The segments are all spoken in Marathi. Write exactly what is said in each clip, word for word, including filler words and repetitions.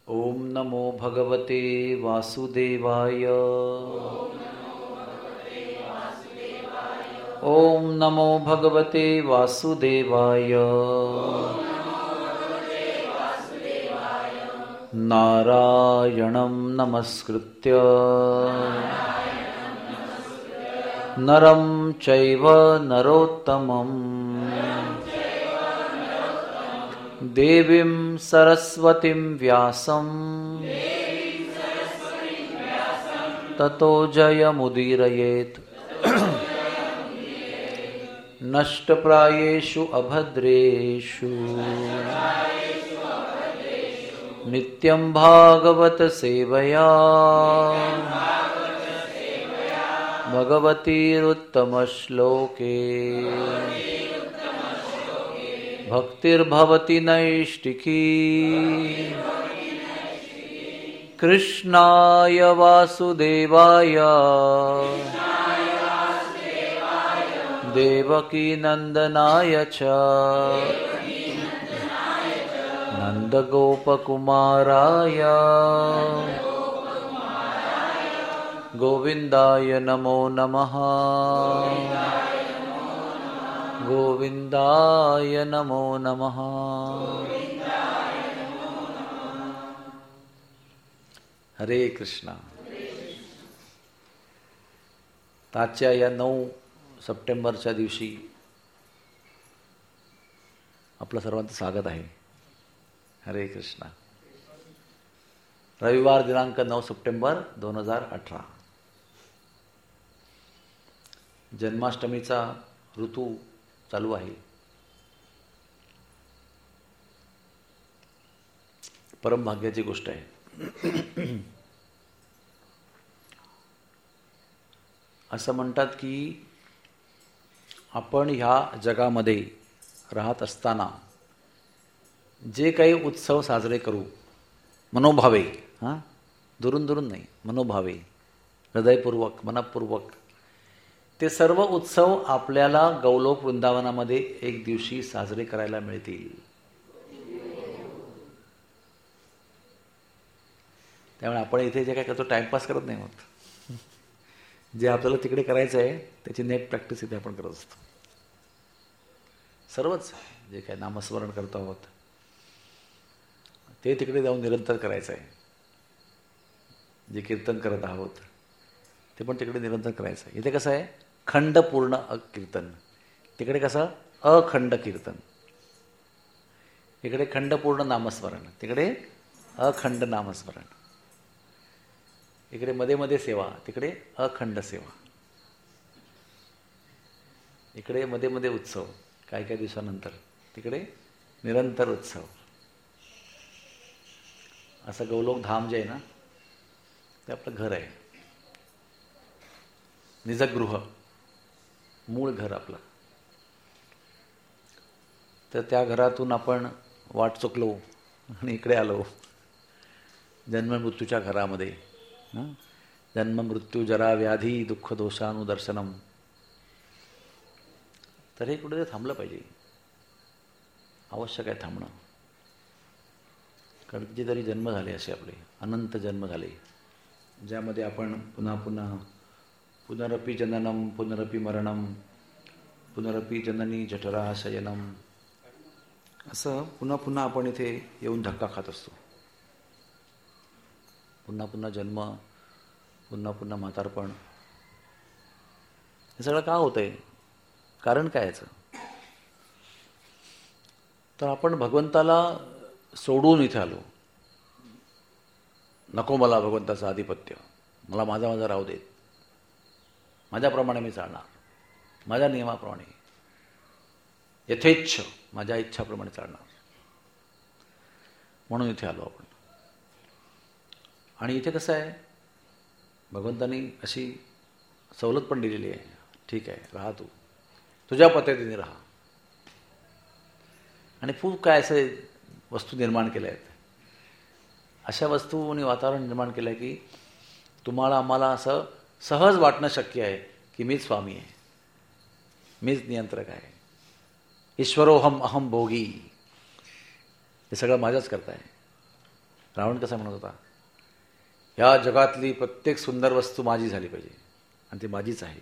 ओम नमो भगवते वासुदेवाय। ओम नमो भगवते वासुदेवाय। नारायणं नमस्कृत्य नरं चैव नरोत्तमं देवीं सरस्वतीं व्यासं ततो जयमुदीरयेत्। नष्टप्रायेषु अभद्रेषु नित्यं भागवत सेवया भगवतीरुत्तमश्लोके भक्तिर्भवति नैष्टिकी। कृष्णाय वासुदेवाय देवकीनन्दनाय च नन्दगोपकुमाराय गोविन्दाय नमो नमः। गोविन्दाय नमो नमः। हरे कृष्णा। आजच्या या नऊ सप्टेंबरच्या दिवशी आपलं सर्वांचं स्वागत आहे। हरे कृष्णा। रविवार दिनांक नऊ सप्टेंबर दोन हजार अठरा। जन्माष्टमीचा ऋतू चालू आहे। परमभाग्याची गोष्ट आहे। असं म्हणतात की आपण ह्या जगामध्ये राहत असताना जे काही उत्सव साजरे करू मनोभावे, हां दुरून दुरून नाही, मनोभावे हृदयपूर्वक मनपूर्वक, ते सर्व उत्सव आपल्याला गौलोक वृंदावनामध्ये एक दिवशी साजरे करायला मिळतील। त्यामुळे आपण इथे जे काय करतो टाइमपास करत नाही होत। जे आपल्याला तिकडे करायचं आहे त्याची नेट प्रॅक्टिस इथे आपण करत असतो। सर्वच जे काय नामस्मरण करतो आहोत ते तिकडे जाऊन निरंतर करायचं आहे। जे कीर्तन करत आहोत ते पण तिकडे निरंतर करायचं आहे। इथे कसं आहे खंडपूर्ण कीर्तन, तिकडे कसं अखंड कीर्तन। इकडे खंडपूर्ण नामस्मरण, तिकडे अखंड नामस्मरण। इकडे मध्ये मध्ये सेवा, तिकडे अखंड सेवा। इकडे मध्ये मध्ये उत्सव काही काही दिवसानंतर, तिकडे निरंतर उत्सव। असं गौलोक धाम जे आहे ना ते आपलं घर आहे, निजगृह, मूळ घर आपलं। तर त्या घरातून आपण वाट चुकलो आणि इकडे आलो जन्ममृत्यूच्या घरामध्ये। जन्म मृत्यू जरा व्याधी दुःख दोषानुदर्शनम। तर हे कुठे थांबलं पाहिजे, आवश्यक आहे थांबणं। कारण कितीतरी जन्म झाले असे, आपले अनंत जन्म झाले ज्यामध्ये आपण पुन्हा पुन्हा पुनरपि जननम पुनरपि मरणम पुनरपि जननी जठरा शयनम, असं पुन्हा पुन्हा आपण इथे येऊन धक्का खात असतो। पुन्हा पुन्हा जन्म, पुन्हा पुन्हा म्हातारपण। हे सगळं का होतंय, कारण काय याचं? तर आपण भगवंताला सोडून इथे आलो। नको मला भगवंताचं आधिपत्य, मला माझा माझा राहू देत, माझ्याप्रमाणे मी चालणार, माझ्या नियमाप्रमाणे, यथेच्छ माझ्या इच्छाप्रमाणे चालणार, म्हणून इथे आलो आपण। आणि इथे कसं आहे, भगवंतांनी अशी सवलत पण दिलेली आहे, ठीक आहे राहा तू, तुझ्या पद्धतीने राहा। आणि खूप काय असे वस्तू निर्माण केल्या आहेत, अशा वस्तू आणि वातावरण निर्माण केलं आहे की तुम्हाला आम्हाला असं सहज वाटणं शक्य आहे की मीच स्वामी आहे, मीच नियंत्रक आहे, ईश्वरोहम अहम भोगी, हे सगळं माझ्याच करता आहे। रावण कसा म्हणत होता, या जगातली प्रत्येक सुंदर वस्तू माझी झाली पाहिजे आणि ती माझीच आहे.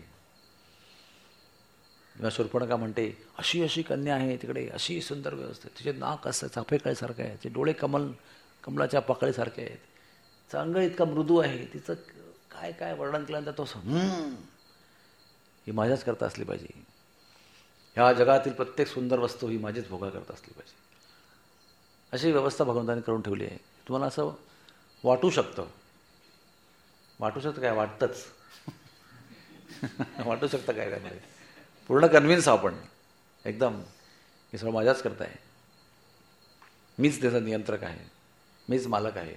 किंवा शूर्पणखा म्हणते, अशी अशी कन्या आहे तिकडे, अशी सुंदर व्यवस्था, तिचे नाक असं चाफेकळीसारखं आहे, तिचे डोळे कमल कमलाच्या पाकळीसारखे आहेत, तिचं अंग इतका मृदू आहे, तिचं काय काय वर्णन केल्यानंतर तो हम्म ही माझ्याच करता असली पाहिजे, ह्या जगातील प्रत्येक सुंदर वस्तू ही माझीच भोगा करता असली पाहिजे. अशी व्यवस्था भगवंतांनी करून ठेवली आहे. तुम्हाला असं वाटू शकतं, वाटू शकतं काय, वाटतंच वाटू शकतं काय त्यामध्ये, पूर्ण कन्व्हिन्स आपण एकदम हे सगळं माझ्याच करता आहे, मीच त्याचा नियंत्रक आहे, मीच मालक आहे,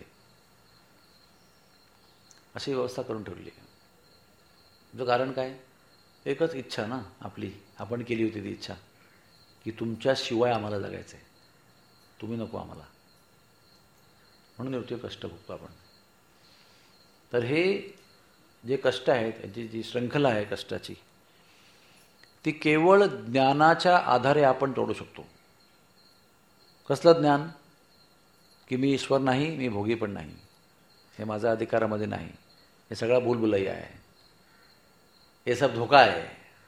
अशी व्यवस्था करून ठेवली आहे. जो कारण काय, एकच इच्छा ना आपली, आपण केली होती ती इच्छा की तुमच्याशिवाय आम्हाला जगायचं आहे, तुम्ही नको आम्हाला, म्हणून एवढे कष्ट भोगतो आपण. तर हे जे कष्ट आहेत, याची जी शृंखला आहे कष्टाची, ती केवळ ज्ञानाच्या आधारे आपण तोडू शकतो. कसलं ज्ञान, की मी ईश्वर नाही, मी भोगी पण नाही, हे माझ्या अधिकारामध्ये नाही, हे सगळा भूलभुलैया आहे, हे सब धोका आहे,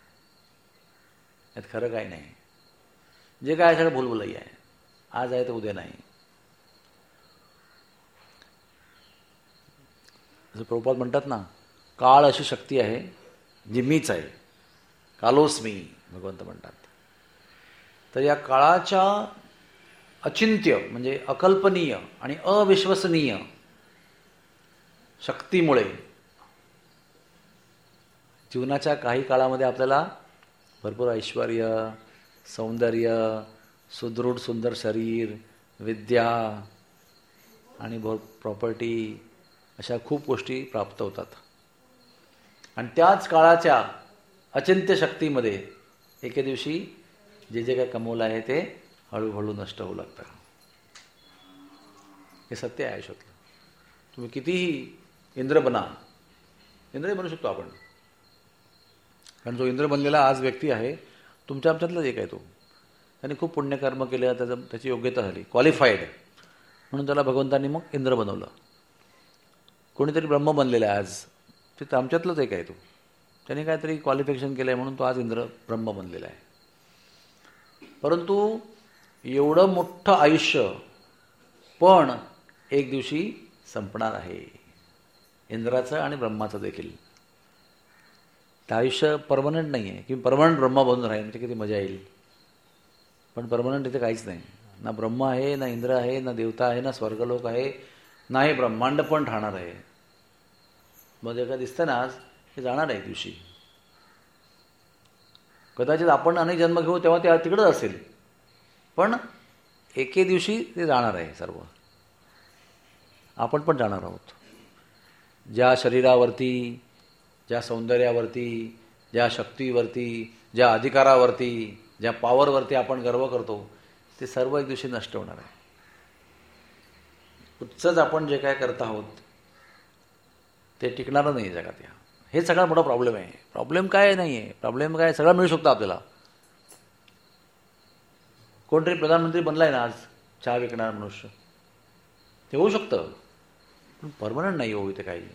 यात खरं काही नाही, जे काय सगळं भूलभुलैया आहे, आज आहे तर उद्या नाही. जसं प्रभुपाद म्हणतात ना, काळ अशी शक्ती आहे जी मीच आहे, कालोस्मी भगवंत म्हणतात. तर या काळाच्या अचिंत्य म्हणजे अकल्पनीय आणि अविश्वसनीय शक्तीमुळे जीवनाच्या काही काळामध्ये आपल्याला भरपूर ऐश्वर्य, सौंदर्य, सुदृढ सुंदर शरीर, विद्या आणि भर प्रॉपर्टी अशा खूप गोष्टी प्राप्त होतात. आणि त्याच काळाच्या अचिंत्य शक्तीमध्ये एके दिवशी जे जे काय कमवलं आहे ते हळूहळू नष्ट होऊ लागतं. हे सत्य आहे आयुष्यातलं. तुम्ही कितीही इंद्र बना, इंद्रही बनू शकतो आपण, कारण जो इंद्र बनलेला आज व्यक्ती आहे तुमच्या आमच्यातलाच एक आहे. तो त्याने खूप पुण्यकर्म केलं, त्याचं त्याची योग्यता झाली, क्वालिफाईड, म्हणून त्याला भगवंतांनी मग इंद्र बनवलं. कोणीतरी ब्रह्म बनलेला आहे आज, ते आमच्यातलंच एक आहे. तो त्याने काहीतरी क्वालिफिकेशन केलं आहे म्हणून तो आज इंद्र ब्रह्म बनलेला आहे. परंतु एवढं मोठं आयुष्य पण एक दिवशी संपणार आहे, इंद्राचं आणि ब्रह्माचं देखील. ते आयुष्य परमनंट नाही आहे की परमनंट ब्रह्मा बनून राहील, म्हणजे किती मजा येईल. पण परमनंट इथे काहीच नाही, ना ब्रह्म आहे, ना इंद्र आहे, ना देवता आहे, ना स्वर्गलोक आहे, ना हे ब्रह्मांड पण राहणार आहे. मग जे काय दिसतं ना आज, हे जाणार आहे दिवशी. कदाचित आपण अनेक जन्म घेऊ तेव्हा ते तिकडंच असेल, पण एके दिवशी ते जाणार आहे सर्व. आपण पण जाणार आहोत. ज्या शरीरावरती, ज्या सौंदर्यावरती, ज्या शक्तीवरती, ज्या अधिकारावरती, ज्या पॉवरवरती आपण गर्व करतो, ते सर्व एक दिवशी नष्ट होणार आहे. उच्चच आपण जे काय करत आहोत ते टिकणारं नाही जगात. या हे सगळा मोठा प्रॉब्लेम आहे. प्रॉब्लेम काय नाही आहे, प्रॉब्लेम काय, सगळं मिळू शकतं आपल्याला. कोणतरी प्रधानमंत्री बनला आहे ना आज, चहा विकणार मनुष्य, ते होऊ शकतं, पण परमनंट नाही होऊ इथे काही.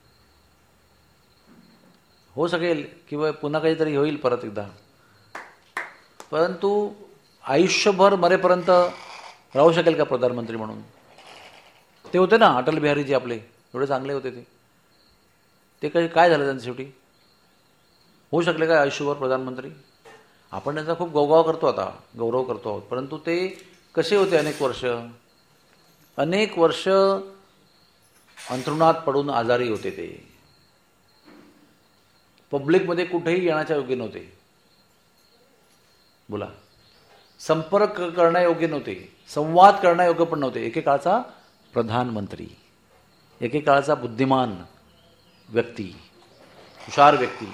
होऊ शकेल किंवा पुन्हा काहीतरी होईल परत एकदा, परंतु आयुष्यभर मरेपर्यंत राहू शकेल का प्रधानमंत्री म्हणून? ते होते ना अटल बिहारीजी आपले, एवढे चांगले होते ते, ते काही काय झालं त्यांच्या शेवटी? होऊ शकले काय आयुष्यभर प्रधानमंत्री? आपण त्यांचा खूप गौरव करतो, आता गौरव करतो आहोत, परंतु ते कसे होते अनेक वर्ष? अनेक वर्ष अंथरुणात पडून आजारी होते. ते पब्लिकमध्ये कुठेही येण्याच्या योग्य नव्हते. बोला, संपर्क करण्यायोग्य नव्हते, संवाद करण्यायोग्य पण नव्हते. एकेकाळचा प्रधानमंत्री, एकेकाळचा बुद्धिमान व्यक्ती, हुशार व्यक्ती,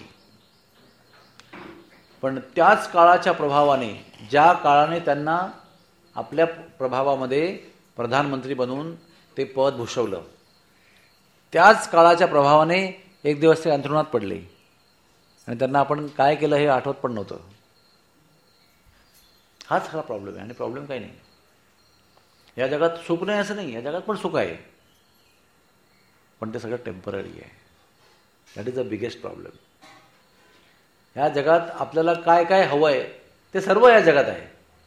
पण त्याच काळाच्या प्रभावाने, ज्या काळाने त्यांना आपल्या प्रभावामध्ये प्रधानमंत्री बनवून ते पद भूषवलं, त्याच काळाच्या प्रभावाने एक दिवस ते अंथरुणात पडले आणि त्यांना आपण काय केलं हे आठवत पण नव्हतं. हाच खरा प्रॉब्लेम आहे. आणि प्रॉब्लेम काही नाही, या जगात सुख नाही असं नाही, या जगात पण सुख आहे, पण ते सगळं टेम्पररी आहे. That is the biggest problem. ह्या जगात आपल्याला काय काय हवं आहे ते सर्व या जगात आहे,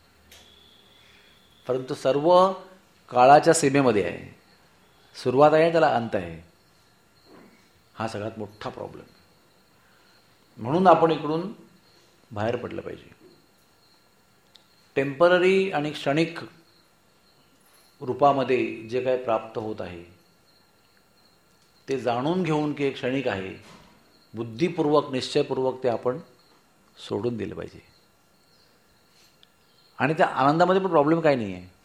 परंतु सर्व काळाच्या सीमेमध्ये आहे. सुरुवात आहे, त्याला अंत आहे. हा सगळ्यात मोठा प्रॉब्लेम. म्हणून आपण इकडून बाहेर पडलं पाहिजे. टेम्पररी आणि क्षणिक रूपामध्ये जे काय प्राप्त होत आहे ते जाणून घेऊन की हे क्षणिक आहे, बुद्धिपूर्वक निश्चयपूर्वक ते आपण सोडून दिलं पाहिजे. आणि त्या आनंदामध्ये पण प्रॉब्लेम काही नाही आहे.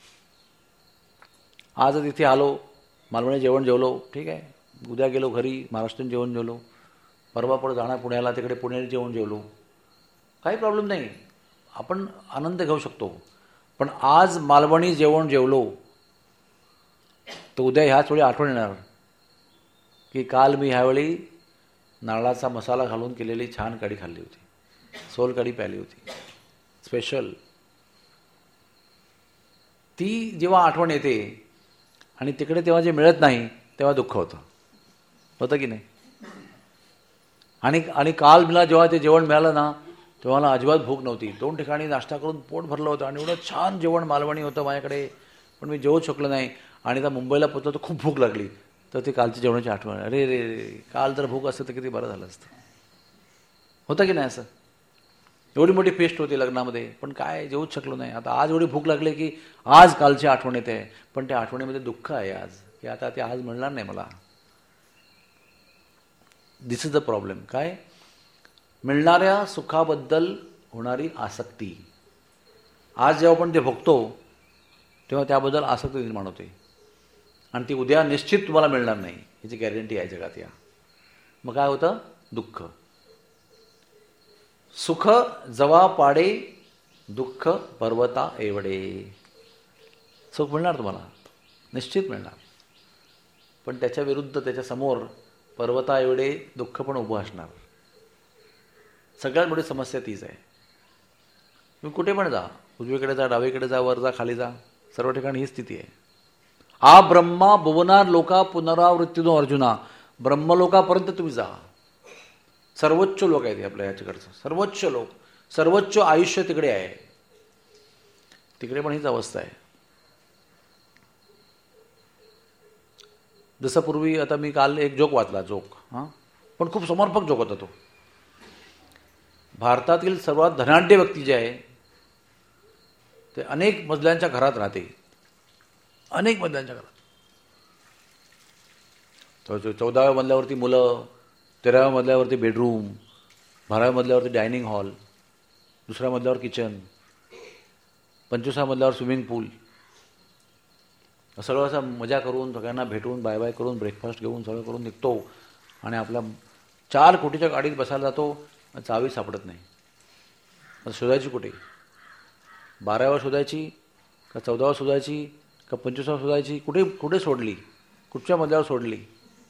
आज तिथे आलो, मालवणी जेवण जेवलो, ठीक आहे. उद्या गेलो घरी, महाराष्ट्रीयन जेवण जेवलो. परवा पण जाणार पुण्याला, तिकडे पुणेरी जेवण जेवलो, काही प्रॉब्लेम नाही. आपण आनंद घेऊ शकतो. पण आज मालवणी जेवण जेवलो तर उद्या ह्याच वेळी आठवण येणार की काल मी ह्यावेळी नारळाचा मसाला घालून केलेली छान कढी खाल्ली होती, सोल कढी प्याली होती, स्पेशल. ती जेव्हा आठवण येते आणि तिकडे तेव्हा जे मिळत नाही तेव्हा दुःख होतं, होतं की नाही. आणि आणि काल मला जेव्हा ते जेवण मिळालं ना तेव्हा मला अजिबात भूक नव्हती. दोन ठिकाणी नाश्ता करून पोट भरलं होतं आणि एवढं छान जेवण मालवणी होतं माझ्याकडे, पण मी जेवू शकलो नाही. आणि त्या मुंबईला पोचलो तर खूप भूक लागली, तर ते कालची जेवणाची आठवण, अरे रे रे काल जर भूक असतं तर किती बरं झालं असतं. होतं की नाही असं. एवढी मोठी फेस्ट होती लग्नामध्ये, पण काय जेवूच शकलो नाही. आता आज एवढी भूक लागली की आज कालची आठवण येते, पण त्या आठवणीमध्ये दुःख आहे आज, की आता ते आज मिळणार नाही मला. This is the problem. काय? मिळणाऱ्या सुखाबद्दल होणारी आसक्ती. आज जेव्हा आपण ते भोगतो तेव्हा त्याबद्दल आसक्ती निर्माण होते आणि ती उद्या निश्चित तुम्हाला मिळणार नाही याची गॅरंटी आहे जगात. या मग काय होतं? दुःख. सुख जवा पाडे, दुःख पर्वता एवढे. सुख मिळणार तुम्हाला, निश्चित मिळणार, पण त्याच्या विरुद्ध त्याच्या समोर पर्वता एवढे दुःख पण उभं असणार. सगळ्यात मोठी समस्या तीच आहे. तुम्ही कुठे पण जा, उजवीकडे जा, डावीकडे जा, वर जा, खाली जा, सर्व ठिकाणी ही स्थिती आहे. आ ब्रह्मा भुवनार लोका पुनरावृत्तीनो अर्जुना. ब्रह्मलोकापर्यंत तुम्ही जा. सर्वोच्च लोक आहेत आपल्या याच्याकडचं, सर्वोच्च लोक, सर्वोच्च आयुष्य तिकडे आहे. तिकडे पण हीच अवस्था आहे. जसं पूर्वी, आता मी काल एक जोक वाचला, जोक हां पण खूप समर्पक जोक होता तो. भारतातील सर्वात धनाढ्य व्यक्ती जे आहे ते अनेक मजल्यांच्या घरात राहते, अनेक मजल्यांच्या घरात. चौदाव्या मजल्यावरती मुलं, तेराव्या मजल्यावरती बेडरूम, बाराव्या मजल्यावरती डायनिंग हॉल, दुसऱ्या मजल्यावर किचन, पंचवीसाव्या मजल्यावर स्विमिंग पूल. सगळं असं मजा करून, सगळ्यांना भेटून, बाय बाय करून, ब्रेकफास्ट घेऊन सगळं करून निघतो आणि आपल्या चार कोटीच्या गाडीत बसायला जातो. चावी सापडत नाही. शोधायची कुठे? बाराव्या शोधायची का चौदाव्या शोधायची का पंचवीसाव्या शोधायची? कुठे कुठे सोडली? कुठच्या मजल्यावर सोडली?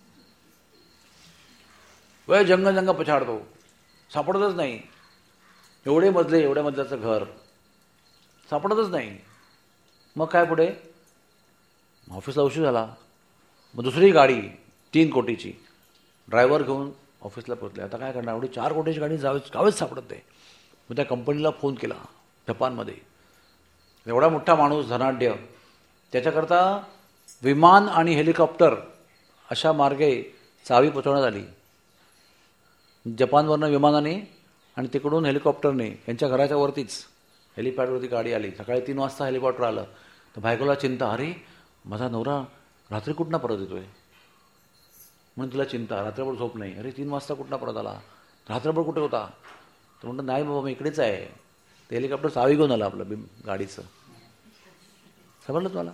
वय जंग जंग पछाडतो, सापडतच नाही. एवढे मजले, एवढ्या मजल्याचं घर सापडतच नाही. मग काय पुढे? ऑफिसला उशीर झाला, मग दुसरी गाडी तीन कोटीची, ड्रायव्हर घेऊन ऑफिसला पोहोचले. आता काय करणार? एवढी चार कोटीची गाडी जावेच गावेच सापडत नाही. मग त्या कंपनीला फोन केला जपानमध्ये. एवढा मोठा माणूस, धनाढ्य, त्याच्याकरता विमान आणि हेलिकॉप्टर अशा मार्गे चावी पोचवण्यात आली. जपानवरनं विमानाने आणि तिकडून हेलिकॉप्टरने यांच्या घराच्या वरतीच हेलिपॅडवरती गाडी आली. सकाळी तीन वाजता हेलिकॉप्टर आलं. तर बायकोला चिंता, अरे माझा नवरा रात्री कुठनं परत येतोय म्हणून तिला चिंता. रात्रभर झोप नाही. अरे तीन वाजता कुठनं परत आला, रात्रभर कुठे होता? तर म्हणतं नाही बाबा मी इकडेच आहे. ते हेलिकॉप्टर चावी घेऊन आलं आपलं बिम गाडीचं. समजलं तुम्हाला?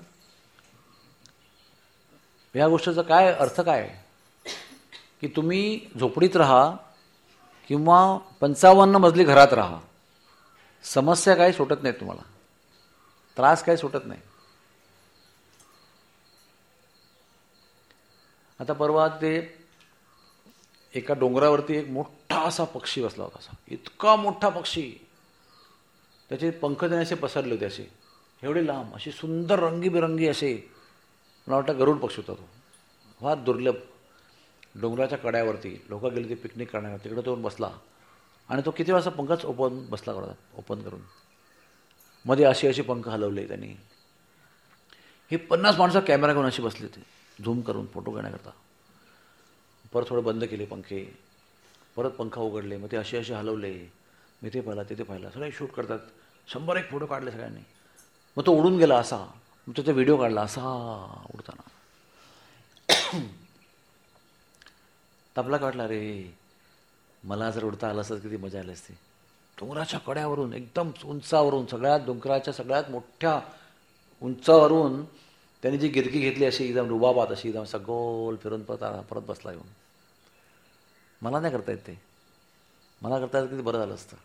या गोष्टीचा काय अर्थ काय? की तुम्ही झोपडीत राहा किंवा पंचावन्न मजली घरात राहा, समस्या काही सुटत नाही तुम्हाला, त्रास काही सुटत नाही. आता परवा ते एका डोंगरावरती एक मोठा असा पक्षी बसला होता. असा इतका मोठा पक्षी, त्याचे पंख त्याने असे पसरले होते असे एवढे लांब असे सुंदर रंगीबिरंगी असे, मला वाटतं गरुड पक्षी होता तो, फार दुर्लभ. डोंगराच्या कड्यावरती लोक गेले ते पिकनिक करण्यावर, तिकडे तो बसला आणि तो किती वाजता पंखच ओपन बसला करतात ओपन करून, मध्ये अशी अशी पंख हलवले त्यांनी. हे पन्नास माणसं कॅमेरा घेऊन अशी बसले ते झूम करून फोटो घेण्याकरता. परत थोडे बंद केले पंखे, परत पंखा उघडले, मग ते असे असे हलवले, मी ते पाहिला तिथे पाहिला, सगळे शूट करतात. शंभर एक फोटो काढले सगळ्यांनी. मग तो उडून गेला असा, मग त्याचा व्हिडिओ काढला असा उडताना. तर आपला काय वाटलं, अरे मला जर उडता आलं असतं किती मजा आली असती. डोंगराच्या कड्यावरून एकदम उंचावरून, सगळ्यात डोंगराच्या सगळ्यात मोठ्या उंचावरून त्यांनी जी गिरकी घेतली अशी एकदम रुबाबात अशी एकदम सगोल फिरून परत परत बसला येऊन. मला नाही करता येत ते, मला करता येत किती बरं झालं असतं.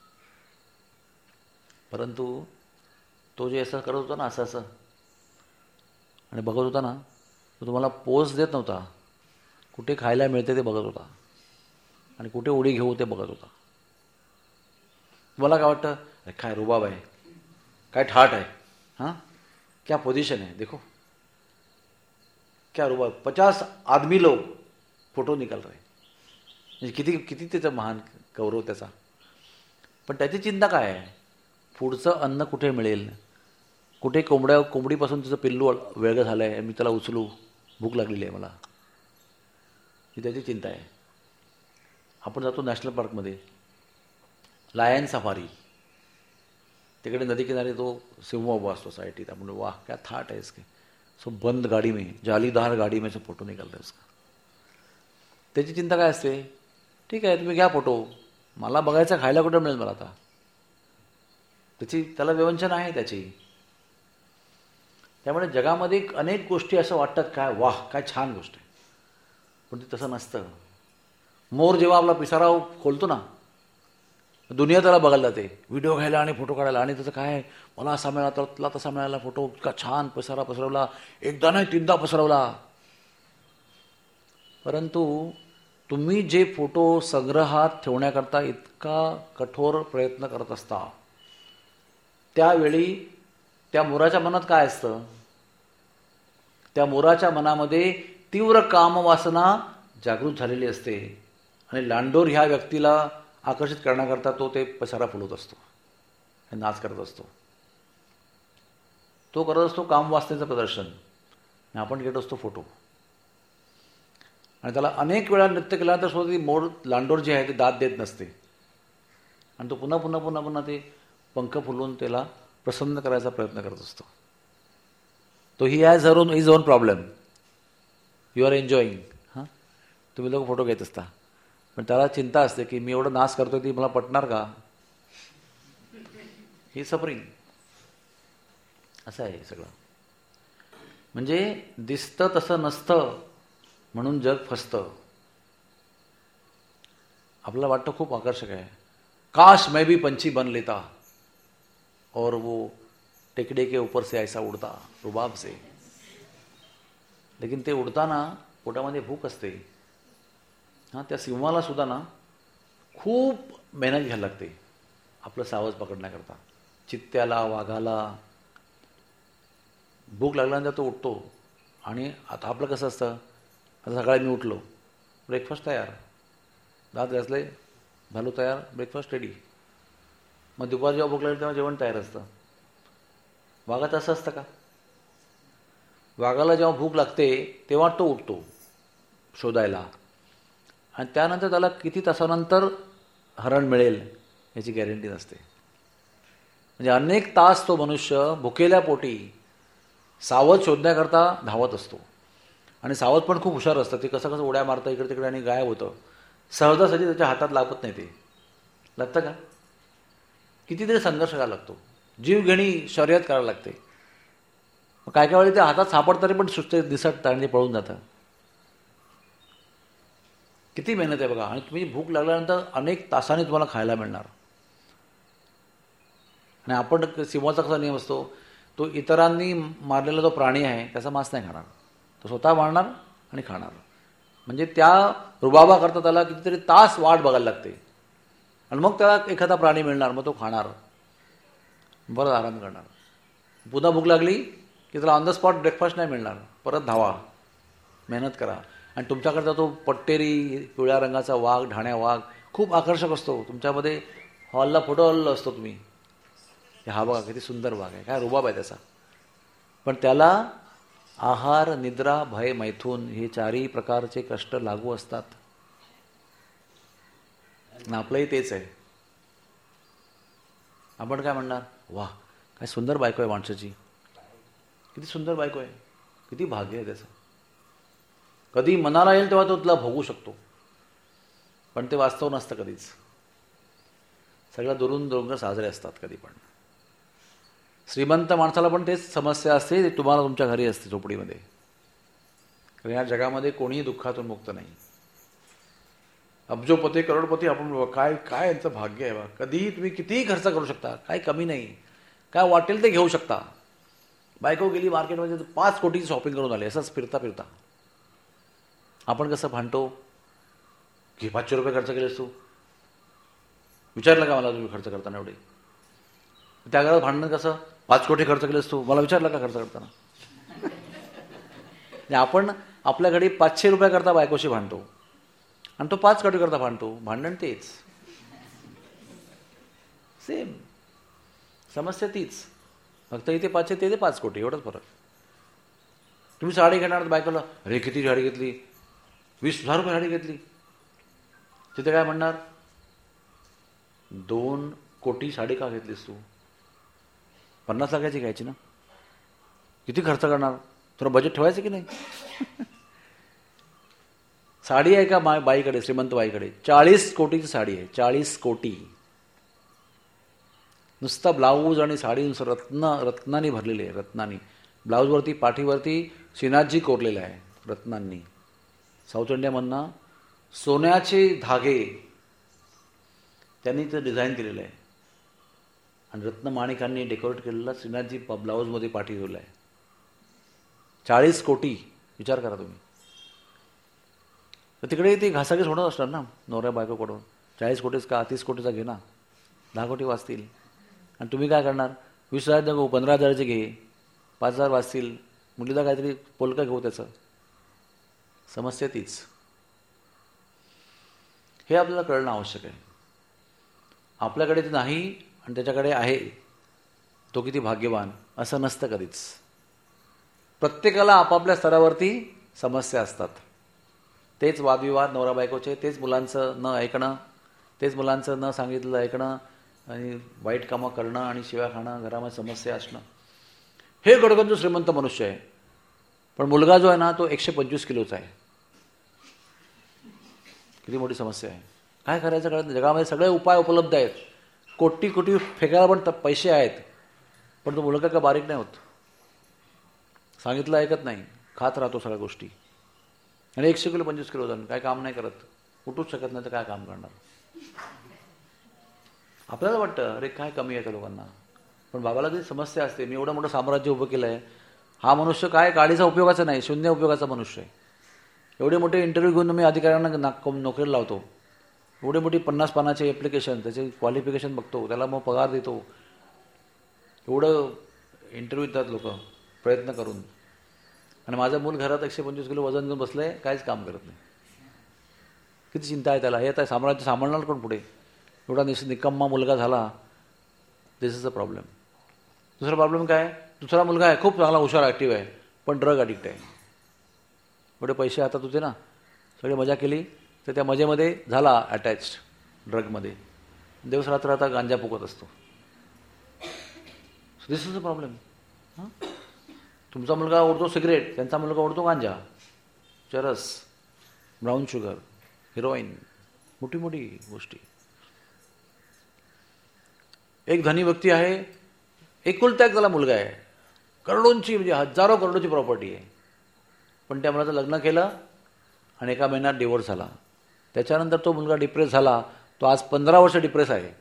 परंतु तो जे असं करत होता ना, असं असं आणि बघत होता ना, तो तुम्हाला पोज देत नव्हता, कुठे खायला मिळते ते बघत होता आणि कुठे उडी घेऊ ते बघत होता. तुम्हाला काय वाटतं, काय रुबाब आहे, काय ठाट आहे, हां क्या पोजीशन है, देखो क्या रुबाब. पचास आदमी लोग फोटो निकाल रहे, म्हणजे किती किती त्याचा महान गौरव त्याचा. पण त्याची चिंता काय आहे, पुढचं अन्न कुठे मिळेल, कुठे कोंबड्या कोंबडीपासून तिचं पिल्लू वेगळं झालं आहे, मी त्याला उचलू, भूक लागलेली आहे मला, ही त्याची चिंता आहे. आपण जातो नॅशनल पार्कमध्ये, लायन सफारी, तिकडे नदीकिनारे तो सिंह उभा असतो साईटीत. आपण वाह क्या थाट है इसके, सो बंद गाडी में, जालीदार गाडी में से फोटो निकालता है उसका. त्याची चिंता काय असते, ठीक आहे तुम्ही घ्या फोटो, मला बघायचं खायला कुठं मिळेल मला आता. त्याची त्याला व्यवंचन आहे त्याची. त्यामुळे जगामध्ये अनेक गोष्टी असं वाटतात काय वाह काय छान गोष्ट आहे, पण ते तसं नसतं. मोर जेव्हा आपला पिसारा खोलतो ना, दुनिया त्याला बघायला जाते, व्हिडिओ घ्यायला आणि फोटो काढायला. आणि त्याचं काय, मला असा मिळाला तर तुला तसा मिळाला फोटो, इतका छान पसारा पसरवला, एकदा नाही तीनदा पसरवला. परंतु तुम्ही जे फोटो संग्रहात ठेवण्याकरता इतका कठोर प्रयत्न करत असता, त्यावेळी त्या मोराच्या मनात काय असतं, त्या मोराच्या मनामध्ये तीव्र कामवासना जागृत झालेली असते आणि लांडोर ह्या व्यक्तीला आकर्षित करण्याकरता तो ते पसारा फुलवत असतो, नाच करत असतो, तो करत असतो कामवासनेचं प्रदर्शन, आणि आपण घेत असतो फोटो. आणि त्याला अनेक वेळा नृत्य केल्यानंतर सुद्धा ती मोर लांडोर जी आहे ती दाद देत नसते, आणि तो पुन्हा पुन्हा पुन्हा पुन्हा ते पंख फुलवून त्याला प्रसन्न करायचा प्रयत्न करत असतो. तो he has her own his own problem, you are enjoying. हां तुम्ही लोक फोटो घेत असता, पण त्याला चिंता असते की मी एवढं नाच करतोय ती मला पटणार का, ही सफरिंग. असं आहे सगळं. म्हणजे दिसतं तसं नसतं म्हणून जग फसतं. आपल्याला वाटतं खूप आकर्षक आहे, काश मैं भी पंछी बन लेता और वो टेकड़े के ऊपर से ऐसा उड़ता रुबाब से. लेकिन ते उडताना पोटामध्ये भूक असते. हां त्या सिंहाला सुद्धा ना खूप मेहनत घ्यायला लागते आपलं सावज पकडण्याकरता. चित्त्याला, वाघाला भूक लागल्यानंतर तो उठतो. आणि आता आपलं कसं असतं, आता सकाळी मी उठलो, ब्रेकफास्ट तयार, दात घासले, झालो तयार, ब्रेकफास्ट रेडी. मग दुपार जेव्हा भूक लागली तेव्हा जेवण तयार असतं. वाघाचं असं असतं का? वाघाला जेव्हा भूक लागते तेव्हा तो उठतो शोधायला, आणि त्यानंतर त्याला किती तासानंतर हरण मिळेल याची गॅरंटी नसते. म्हणजे अनेक तास तो मनुष्य भुकेल्या पोटी सावध शोधण्याकरता धावत असतो. आणि सावध पण खूप हुशार असतं, ते कसं कसं उड्या मारतं इकडे तिकडे आणि गायब होतं. सहजासहजी त्याच्या हातात लागत नाही. ते लागतं का? कितीतरी संघर्ष करायला लागतो, जीवघेणी शर्यत करायला लागते. काय काय वेळी ते हातात सापडतं तरी पण सुस्ते दिसत आणि पळून जातं. किती मेहनत आहे बघा. आणि तुम्ही भूक लागल्यानंतर अनेक तासांनी तुम्हाला खायला मिळणार. आणि आपण सिंहाचा कसा नियम असतो, तो इतरांनी मारलेला जो प्राणी आहे त्याचा मांस नाही खाणार, तो स्वतः मारणार आणि खाणार. म्हणजे त्या रुबाबा करता त्याला कितीतरी तास वाट बघायला लागते, आणि मग त्याला एखादा प्राणी मिळणार, मग तो खाणार, बरं आराम करणार. पुन्हा भूक लागली की त्याला ऑन द स्पॉट ब्रेकफास्ट नाही मिळणार, परत धावा, मेहनत करा. आणि तुमच्याकडचा तो पट्टेरी पिवळ्या रंगाचा वाघ, ढाण्या वाघ खूप आकर्षक असतो. तुमच्यामध्ये हॉलला फोटो हॉलला असतो तुम्ही, हा बघा किती सुंदर वाघ आहे, काय रुबाब आहे त्याचा. पण त्याला आहार, निद्रा, भय, मैथून हे चारही प्रकारचे कष्ट लागू असतात. आणि आपलंही तेच आहे. आपण काय म्हणणार, वा काय सुंदर बायको आहे माणसाची, किती सुंदर बायको आहे, किती भाग्य आहे त्याचं. कधी मनाला येईल तेव्हा तो तुला भोगू शकतो, पण ते वास्तव नसतं कधीच. सगळ्या दुरून दुरंग साजरे असतात कधी पण. श्रीमंत माणसाला पण तेच समस्या असते, ते तुम्हाला तुमच्या घरी असते झोपडीमध्ये. कारण या जगामध्ये कोणीही दुःखातून मुक्त नाही. अब्जोपती करोडपती आपण काय काय यांचं भाग्य आहे बा. कधीही तुम्ही कितीही खर्च करू शकता, काही कमी नाही, काय वाटेल ते घेऊ शकता. बायको गेली मार्केटमध्ये पाच कोटीची शॉपिंग करून आले असंच फिरता फिरता. आपण कसं भांडतो, घे पाचशे रुपये खर्च केलेस तू, विचारलं का मला तुम्ही खर्च करताना एवढे. त्या घरात भांडणं कसं, पाच कोटी खर्च केलेस तू, मला विचारलं का खर्च करताना. आपण आपल्या घरी पाचशे रुपये करता बायकोशी भांडतो आणि तो पाच कोटी करता भांडतो. भांडण तेच, सेम समस्या तीच, फक्त इथे पाचशे ते पाच कोटी एवढंच फरक. तुम्ही साडी घेणार बायकोला, अरे किती साडी घेतली, वीस हजार रुपये साडी घेतली. तिथे काय म्हणणार, दोन कोटी साडी का घेतलीस तू, पन्नास लाखाची घ्यायची ना, किती खर्च करणार, तुला बजेट ठेवायचं की नाही. साडी आहे का बाईकडे, श्रीमंत बाईकडे चाळीस कोटीची साडी आहे, चाळीस कोटी. नुसता ब्लाऊज आणि साडी रत्न रत्नांनी भरलेली आहे, रत्नांनी. ब्लाऊजवरती पाठीवरती श्रीनाथजी कोरलेलं आहे रत्नांनी. साऊथ इंडियामधनं सोन्याचे धागे त्यांनी ते डिझाईन केलेलं आहे आणि रत्नमाणिकांनी डेकोरेट केलेला श्रीनाथजी ब्लाऊजमध्ये पाठी ठेवला आहे. चाळीस कोटी विचार करा तुम्ही. तर तिकडे ते घासाघीस होणं असणार ना नवऱ्या बायकोकडून. चाळीस कोटीच का, तीस कोटीचा घे ना, दहा कोटी वाचतील. आणि तुम्ही काय करणार, वीस हजार नको, पंधरा हजाराचे घे, पाच हजार वाचतील, मुलीला काहीतरी पोलका घेऊ त्याचं. समस्या तीच. हे आपल्याला कळणं आवश्यक आहे. आपल्याकडे ते नाही आणि त्याच्याकडे आहे, तो किती भाग्यवान असं नसतं कधीच. प्रत्येकाला आपापल्या स्तरावरती समस्या असतात. तेच वादविवाद नवरा बायकोचे, तेच मुलांचं न ऐकणं, तेच मुलांचं न सांगितलं ऐकणं आणि वाईट कामं करणं आणि शिव्या खाणं, घरामध्ये समस्या असणं. हे गडगंज श्रीमंत मनुष्य आहे. पण मुलगा जो आहे ना तो एकशे पंचवीस किलोचा आहे. किती मोठी समस्या आहे. काय करायचं कळत नाही. जगामध्ये सगळे उपाय उपलब्ध आहेत, कोटी कोटी फेकायला पण पैसे आहेत, पण तो मुलगा का बारीक नाही होत. सांगितलं ऐकत नाही, खात राहतो सगळ्या गोष्टी. आणि एकशे किलो पंचवीस किलो जाऊन काय काम नाही करत, उठूच शकत नाही तर काय काम करणार. आपल्याला वाटतं अरे काय कमी आहे त्या लोकांना, पण बाबाला ती समस्या असते. मी एवढं मोठं साम्राज्य उभं केलं आहे, हा मनुष्य काय गाडीचा उपयोगाचा नाही, शून्य उपयोगाचा मनुष्य आहे. एवढे मोठे इंटरव्ह्यू घेऊन मी अधिकाऱ्यांना नोकरीला लावतो. एवढे मोठी पन्नास पानाचे ॲप्लिकेशन, त्याचे क्वालिफिकेशन बघतो, त्याला मग पगार देतो. एवढं इंटरव्ह्यू देतात लोक प्रयत्न करून. आणि माझं मूल घरात एकशे पंचवीस किलो वजन घेऊन बसलं आहे, काहीच काम करत नाही. किती चिंता आहे त्याला. हे आता साम्राज्य सांभाळणार कोण पुढे. एवढा निस निकम्मा मुलगा झाला. This is a problem. दुसरा प्रॉब्लेम काय, दुसरा मुलगा आहे खूप चांगला हुशार ॲक्टिव्ह आहे, पण ड्रग ॲडिक्ट आहे. एवढे पैसे हातात होते ना, सगळी मजा केली, तर त्या मजेमध्ये झाला अटॅच्ड ड्रगमध्ये. दिवस रात्र आता गांजा फुकत असतो. This is a problem. हां, तुमचा मुलगा ओढतो सिगरेट, त्यांचा मुलगा ओढतो गांजा, चरस, ब्राऊन शुगर, हिरोईन, मोठी मोठी गोष्टी. एक धनी व्यक्ती आहे, एकुलता एक त्याला मुलगा आहे, करोडोंची म्हणजे हजारो करोडोची प्रॉपर्टी आहे, पण त्या मुलाचं लग्न केलं आणि एका महिन्यात डिवोर्स झाला. त्याच्यानंतर तो मुलगा डिप्रेस झाला. तो आज पंधरा वर्ष डिप्रेस आहे.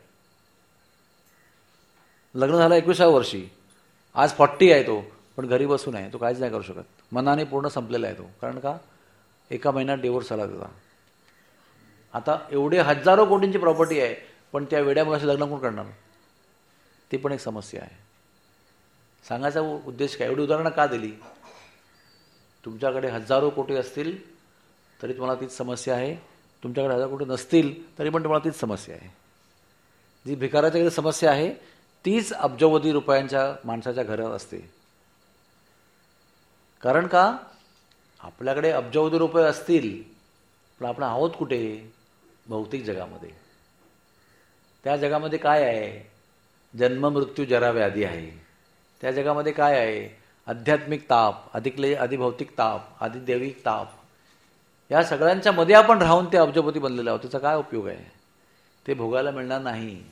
लग्न झालं एकविसाव्या वर्षी, आज फॉर्टी आहे तो, पण घरी बसून आहे. तो काहीच नाही करू शकत. मनाने पूर्ण संपलेला आहे तो. कारण का, एका महिन्यात डिवोर्स झाला त्याचा. आता एवढे हजारो कोटींची प्रॉपर्टी आहे, पण त्या वेड्या मुलाशी लग्न कोण करणार, ती पण एक समस्या आहे. सांगायचा उद्देश काय? एवढी उदाहरणं का दिली? तुमच्याकडे हजारो कोटी असतील तरी तुम्हाला तीच समस्या आहे, तुमच्याकडे हजार कोटी नसतील तरी पण तुम्हाला तीच समस्या आहे. जी भिकाराच्याकडे समस्या आहे तीच अब्जवधी रुपयांच्या माणसाच्या घरात असते. कारण का? आपल्याकडे अब्जवधी रुपये असतील पण आपण आहोत कुठे? भौतिक जगामध्ये. त्या जगामध्ये काय आहे? जन्म मृत्यू जरा व्याधी आहे. त्या जगामध्ये काय आहे? आध्यात्मिक ताप, अधिकले अधिभौतिक ताप, अधिदैविक ताप. या सगळ्यांच्या मध्ये आपण राहून ते अब्जपती बनलेलं आहोत. त्याचा काय उपयोग आहे? ते भोगायला मिळणार नाही.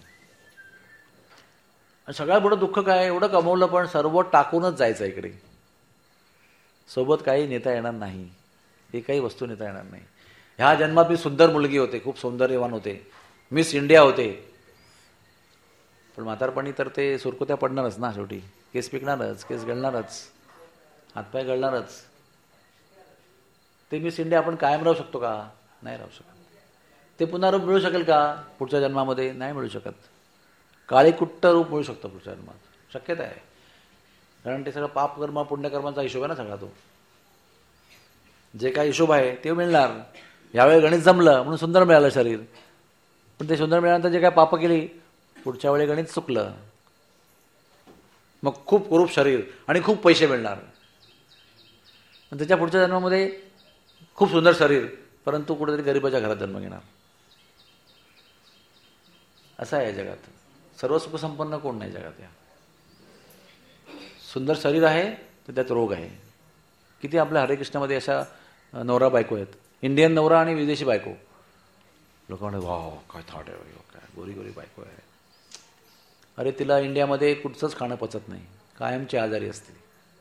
सगळ्यात मोठं दुःख काय? एवढं कमवलं पण सर्व टाकूनच जायचं इकडे. सोबत काही नेता येणार नाही, एकही वस्तू नेता येणार नाही. ह्या जन्मात मी सुंदर मुलगी होते, खूप सौंदर्यवान होते, मिस इंडिया होते, पण म्हातारपणी तर ते सुरकुत्या पडणारच ना. शेवटी केस पिकणारच, केस गळणारच, हातपाय गळणारच. ते मिस इंडिया आपण कायम राहू शकतो का? नाही राहू शकत. ते पुन्हा रूप मिळू शकेल का पुढच्या जन्मामध्ये? नाही मिळू शकत. काळी कुट्ट रूप मिळू शकतं पुढच्या जन्मात, शक्यता आहे. कारण ते सगळं पापकर्म पुण्यकर्माचा हिशोब आहे ना सगळा. तो जे काही हिशोब आहे ते मिळणार. यावेळी गणित जमलं म्हणून सुंदर मिळालं शरीर, पण ते सुंदर मिळाल्यानंतर जे काय पाप केली पुढच्या वेळी गणित चुकलं, मग खूप कुरूप शरीर आणि खूप पैसे मिळणार. त्याच्या पुढच्या जन्मामध्ये खूप सुंदर शरीर परंतु कुठेतरी गरिबाच्या घरात जन्म घेणार. असं आहे जगात. सर्व सुखसंपन्न कोण नाही जगात. या सुंदर शरीर आहे तर त्यात रोग आहे. किती आपल्या हरे कृष्णामध्ये अशा नवरा बायको आहेत, इंडियन नवरा आणि विदेशी बायको. लोक म्हणतात वाव काय थाट आहे, काय गोरी गोरी बायको आहे. अरे तिला इंडियामध्ये कुठचंच खाणं पचत नाही, कायमची आजारी असते.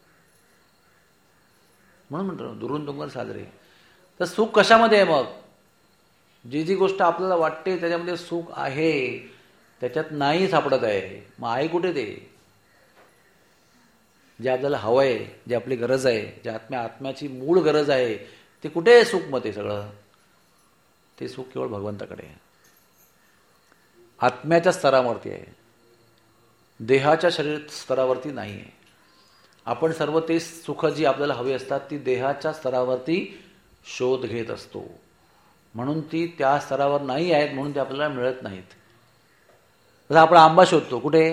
म्हणून म्हणतो दुरून डोंगर साजरे. तर सुख कशामध्ये आहे? मग जी जी गोष्ट आपल्याला वाटते त्याच्यामध्ये सुख आहे त्याच्यात नाही सापडत आहे. मग आहे कुठे ते? जे आपल्याला हवं आहे, जे आपली गरज आहे, जे आत्म्या आत्म्याची मूळ गरज आहे ते कुठे आहे? सुख मग ते सगळं. ते सुख केवळ भगवंताकडे आहे, आत्म्याच्या स्तरावरती आहे, देहाच्या शरीर स्तरावरती नाही आहे. आपण सर्व ते सुख जी आपल्याला हवी असतात ती देहाच्या स्तरावरती शोध घेत असतो. म्हणून ती त्या स्तरावर नाही आहेत, म्हणून ते आपल्याला मिळत नाहीत. जसं आपण आंबा शोधतो कुठे?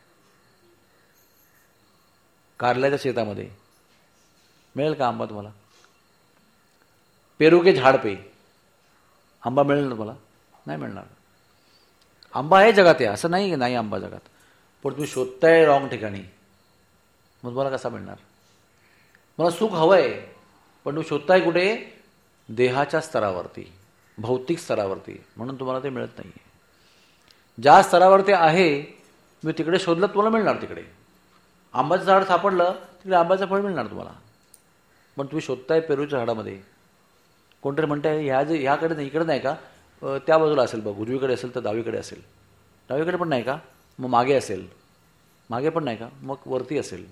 कारल्याच्या शेतामध्ये. मिळेल का आंबा तुम्हाला? पेरू के झाड पे आंबा मिळेल ना तुम्हाला? नाही मिळणार. आंबा आहे जगात, आहे असं नाही की नाही आंबा जगात, पण तुम्ही शोधताय रॉंग ठिकाणी. मग तुम्हाला कसा मिळणार? मला सुख हवं आहे पण तुम्ही शोधताय कुठे? देहाच्या स्तरावरती, भौतिक स्तरावरती, म्हणून तुम्हाला ते मिळत नाही. ज्या स्तरावरती आहे मी तिकडे शोधलं तुम्हाला मिळणार. तिकडे आंब्याचं झाड सापडलं तिकडे आंब्याचं फळ मिळणार तुम्हाला. पण तुम्ही शोधताय पेरूच्या झाडामध्ये. कोणतरी म्हणताय ह्या जे ह्याकडे नाही, इकडे नाही का? त्या बाजूला असेल बघ, उजवीकडे असेल तर डावीकडे असेल. डावीकडे पण नाही का? मग मागे असेल. मागे पण नाही का? मग वरती असेल.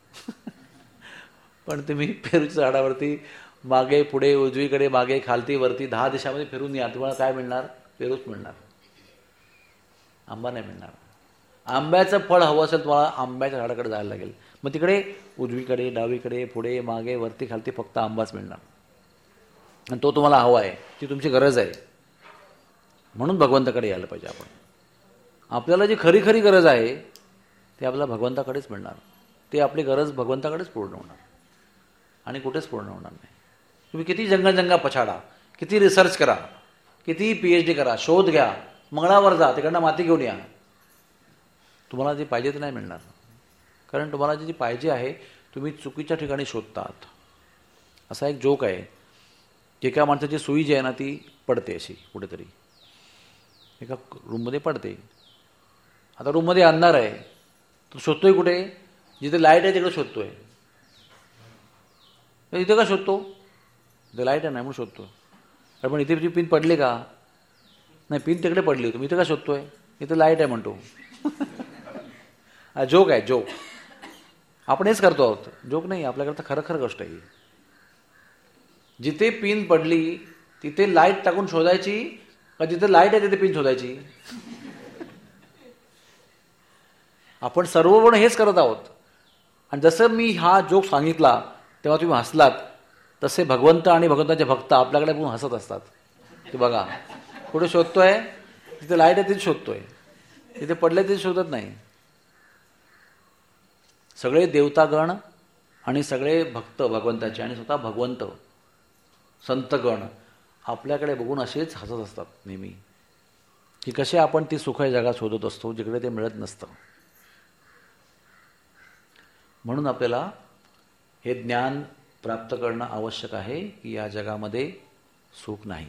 पण तुम्ही पेरूच्या झाडावरती मागे पुढे उजवीकडे मागे खालती वरती दहा दिशामध्ये फिरून या, तुम्हाला काय मिळणार? पेरूच मिळणार, आंबा नाही मिळणार. आंब्याचं फळ हवं असेल तुम्हाला आंब्याच्या झाडाकडे जायला लागेल. मग तिकडे उजवीकडे डावीकडे पुढे मागे वरती खालती फक्त आंबाच मिळणार. आणि तो तुम्हाला हवा आहे, ती तुमची गरज आहे. म्हणून भगवंताकडे यायला पाहिजे आपण. आपल्याला जी खरी खरी गरज आहे ते आपल्याला भगवंताकडेच मिळणार. ते आपली गरज भगवंताकडेच पूर्ण होणार आणि कुठेच पूर्ण होणार नाही. तुम्ही किती जंगलजंगा पछाडा, किती रिसर्च करा, किती पी एच डी करा, शोध घ्या, मंगळावर जा, तिकडनं माती घेऊन या, तुम्हाला जे पाहिजे ते नाही मिळणार. कारण तुम्हाला जी पाहिजे आहे तुम्ही चुकीच्या ठिकाणी शोधतात. असा एक जोक आहे, एका माणसाची सुई जी आहे ना ती पडते अशी कुठेतरी एका रूममध्ये पडते. आता रूममध्ये अंधार आहे, तो शोधतोय कुठे? जिथे लाईट आहे तिकडे शोधतोय. इथे का शोधतो? इथे लाईट आहे नाही म्हणून शोधतो. अरे पण इथे पिन पडली का? नाही, पिन तिकडे पडली, तुम्ही इथे का शोधतोय? इथे लाईट आहे म्हणतो. हा जोक आहे, जोक. आपण हेच करतो आहोत. जोक नाही, आपल्याकडे तर खरं खरं गोष्ट आहे. जिथे पिन पडली तिथे लाईट टाकून शोधायची का जिथे लाईट आहे तिथे पिन शोधायची? आपण सर्व पण हेच करत आहोत. आणि जसं मी हा जोक सांगितला तेव्हा तुम्ही हसलात, तसे भगवंत आणि भगवंताचे भक्त आपल्याकडे बघून हसत असतात की बघा कुठे शोधतोय, तिथे लाईट आहे तिथे शोधतोय, तिथे पडले तिथे शोधत नाही. सगळे देवतागण आणि सगळे भक्त भगवंताचे आणि स्वतः भगवंत संतगण आपल्याकडे बघून असेच हसत असतात नेहमी, की कसे आपण ती सुख या जगात शोधत असतो जिकडे ते मिळत नसतं. म्हणून आपल्याला हे ज्ञान प्राप्त करणं आवश्यक आहे की या जगामध्ये सुख नाही.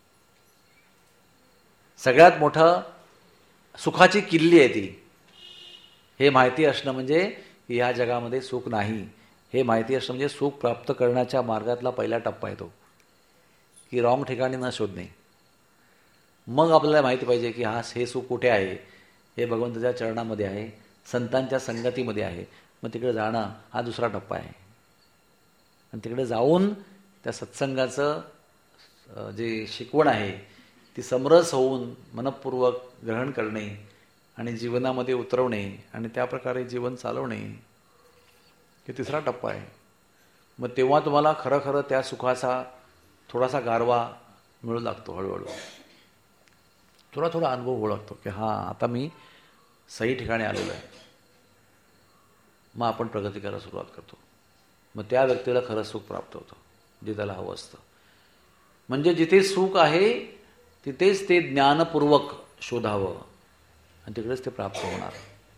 सगळ्यात मोठं सुखाची किल्ली आहे ती. हे माहिती असणं म्हणजे की या जगामध्ये सुख नाही, हे माहिती असणं म्हणजे सुख प्राप्त करण्याच्या मार्गातला पहिला टप्पा आहे तो, की रॉंग ठिकाणी न शोधणे. मग आपल्याला माहिती पाहिजे की हा हे सुख कुठे आहे, हे भगवंताच्या चरणामध्ये आहे, संतांच्या संगतीमध्ये आहे. मग तिकडे जाणं हा दुसरा टप्पा आहे. आणि तिकडे जाऊन त्या सत्संगाचं जे शिकवण आहे ती समरस होऊन मनपूर्वक ग्रहण करणे आणि जीवनामध्ये उतरवणे आणि त्या प्रकारे जीवन चालवणे हे तिसरा टप्पा आहे. मग तेव्हा तुम्हाला खरं खरं त्या सुखाचा थोडासा गारवा मिळू लागतो. हळूहळू थोडा थोडा अनुभव होऊ लागतो की हां आता मी सही ठिकाणी आलेलो आहे. मग आपण प्रगती करायला सुरुवात करतो. मग त्या व्यक्तीला खरं सुख प्राप्त होतं जे त्याला हवं असतं. म्हणजे जिथे सुख आहे तिथेच ते ज्ञानपूर्वक शोधावं आणि तिकडेच ते प्राप्त होणार.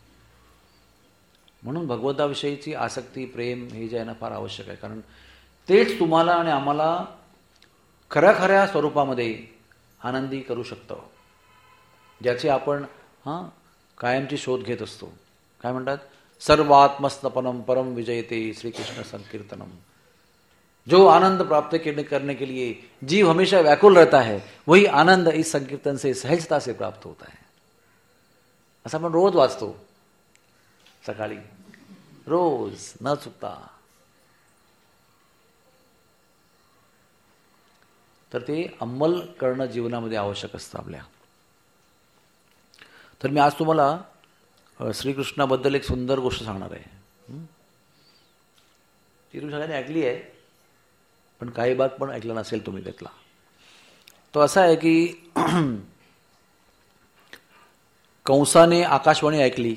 म्हणून भगवंताविषयीची आसक्ती प्रेम हे जे आहे ना फार आवश्यक आहे. कारण तेच तुम्हाला आणि आम्हाला खऱ्या खऱ्या स्वरूपामध्ये आनंदी करू शकतं, ज्याचे आपण हां कायमची शोध घेत असतो. काय म्हणतात, सर्वात्मस्तपनम परम विजयते श्रीकृष्ण संकीर्तनम. जो आनंद प्राप्त करने के लिए जीव हमेशा व्याकुल रहता है, वही आनंद इस संकीर्तन से सहजता से प्राप्त होता है. असं आपण रोज वाचतो सकाळी, रोज न चुकता. तर ते अंमल करणं जीवनामध्ये आवश्यक असतं आपल्या. तर मी आज तुम्हाला श्रीकृष्णाबद्दल एक सुंदर गोष्ट सांगणार आहे. ती तुम्ही सगळ्यांनी ऐकली आहे, पण काही भाग पण ऐकला नसेल तुम्ही त्यातला. तो असा आहे की कंसाने आकाशवाणी ऐकली,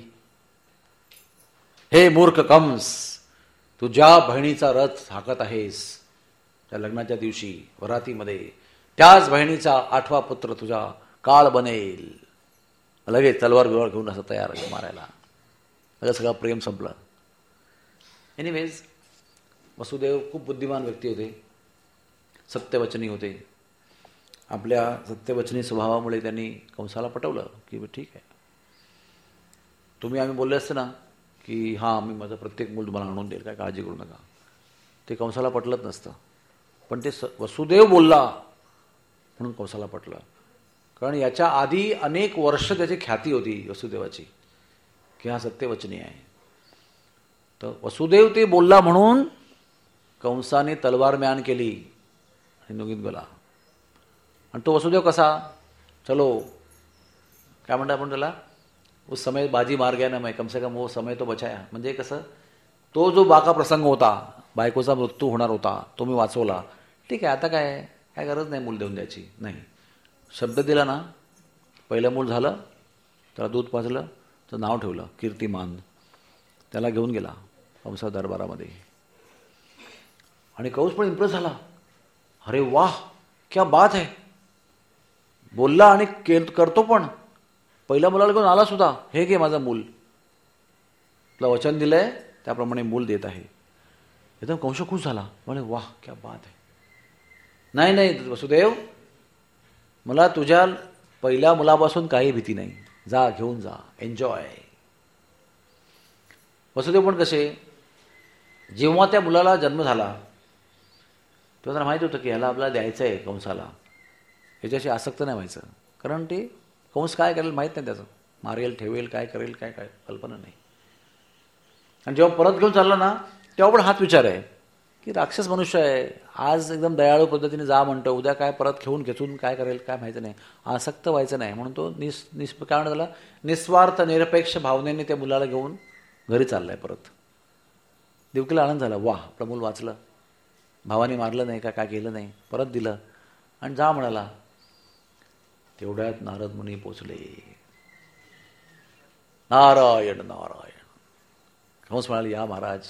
हे मूर्ख कंस, तू ज्या बहिणीचा रथ हाकत आहेस त्या लग्नाच्या दिवशी वरातीमध्ये, त्याच बहिणीचा आठवा पुत्र तुझा काळ बनेल. लगेच तलवार बिलवार घेऊन असं तयार मारायला. लगेच सगळं प्रेम संपलं. एनिवेज वसुदेव खूप बुद्धिमान व्यक्ती होते, सत्यवचनी होते. आपल्या सत्यवचनी स्वभावामुळे त्यांनी कंसाला पटवलं की ठीक आहे, तुम्ही आम्ही बोलले असते ना की हां मी माझं प्रत्येक मूल तुम्हाला आणून देईल, काय काळजी करू नका, ते कंसाला पटलंच नसतं. पण ते स वसुदेव बोलला म्हणून कंसाला पटलं. कारण याच्या आधी अनेक वर्ष त्याची ख्याती होती वसुदेवाची की हा सत्यवचनी आहे. तर वसुदेव ते बोलला म्हणून कंसाने तलवार म्यान केली आणि निघून गेला. आणि तो वसुदेव कसा, चलो काय म्हणतात आपण त्याला, उस समय बाजी मार गया ना मैं, कम से कम वो समय तो बचाया. म्हणजे कसं, तो जो बाका प्रसंग होता, बायकोचा मृत्यू होणार होता, तो मी वाचवला. ठीक आहे, आता काय काय गरज नाही मूल देऊन द्यायची. नाही, शब्द दिला ना, पहिलं मूल झालं, त्याला दूध पाजलं, तर नाव ठेवलं कीर्तिमान. त्याला घेऊन गेला कंसा दरबारामध्ये. आणि कंस पण इम्प्रेस झाला. अरे वाह क्या बात है, बोलला आणि करतो पण. पहिल्या मुलाला घेऊन आला सुद्धा, हे घे माझं मूल, तुला वचन दिलंय त्याप्रमाणे मूल देत आहे. एकदम कंस खुश झाला, म्हणे वाह क्या बात है. नाही नाही वसुदेव, मला तुझ्या पहिल्या मुलापासून काही भीती नाही, जा घेऊन जा, एन्जॉय. वसुदेव पण कसे, जेव्हा त्या मुलाला जन्म झाला तेव्हा त्यांना माहित होतं की ह्याला आपल्याला द्यायचं आहे कंसाला, ह्याच्याशी आसक्त नाही व्हायचं. कारण ते कंस काय करेल माहीत नाही, त्याचं मारेल ठेवेल काय करेल काय काय कल्पना नाही. आणि जेव्हा परत घेऊन चालला ना तेव्हा पण हाच विचार आहे की राक्षस मनुष्य आहे, आज एकदम दयाळू पद्धतीने जा म्हणतो, उद्या काय परत घेऊन खेचून काय करेल काय माहिती नाही, आसक्त व्हायचं नाही. म्हणून तो निस निस काय म्हणत त्याला निस्वार्थ निरपेक्ष भावनेने त्या मुलाला घेऊन घरी चाललाय परत. देवकीला आनंद झाला, वा आपलं मूल वाचलं, भावाने मारलं नाही का, काय केलं नाही, परत दिलं आणि जा म्हणाला. तेवढ्यात नारद मुनी पोचले. नारायण नारायण. कंस म्हणाले, या महाराज.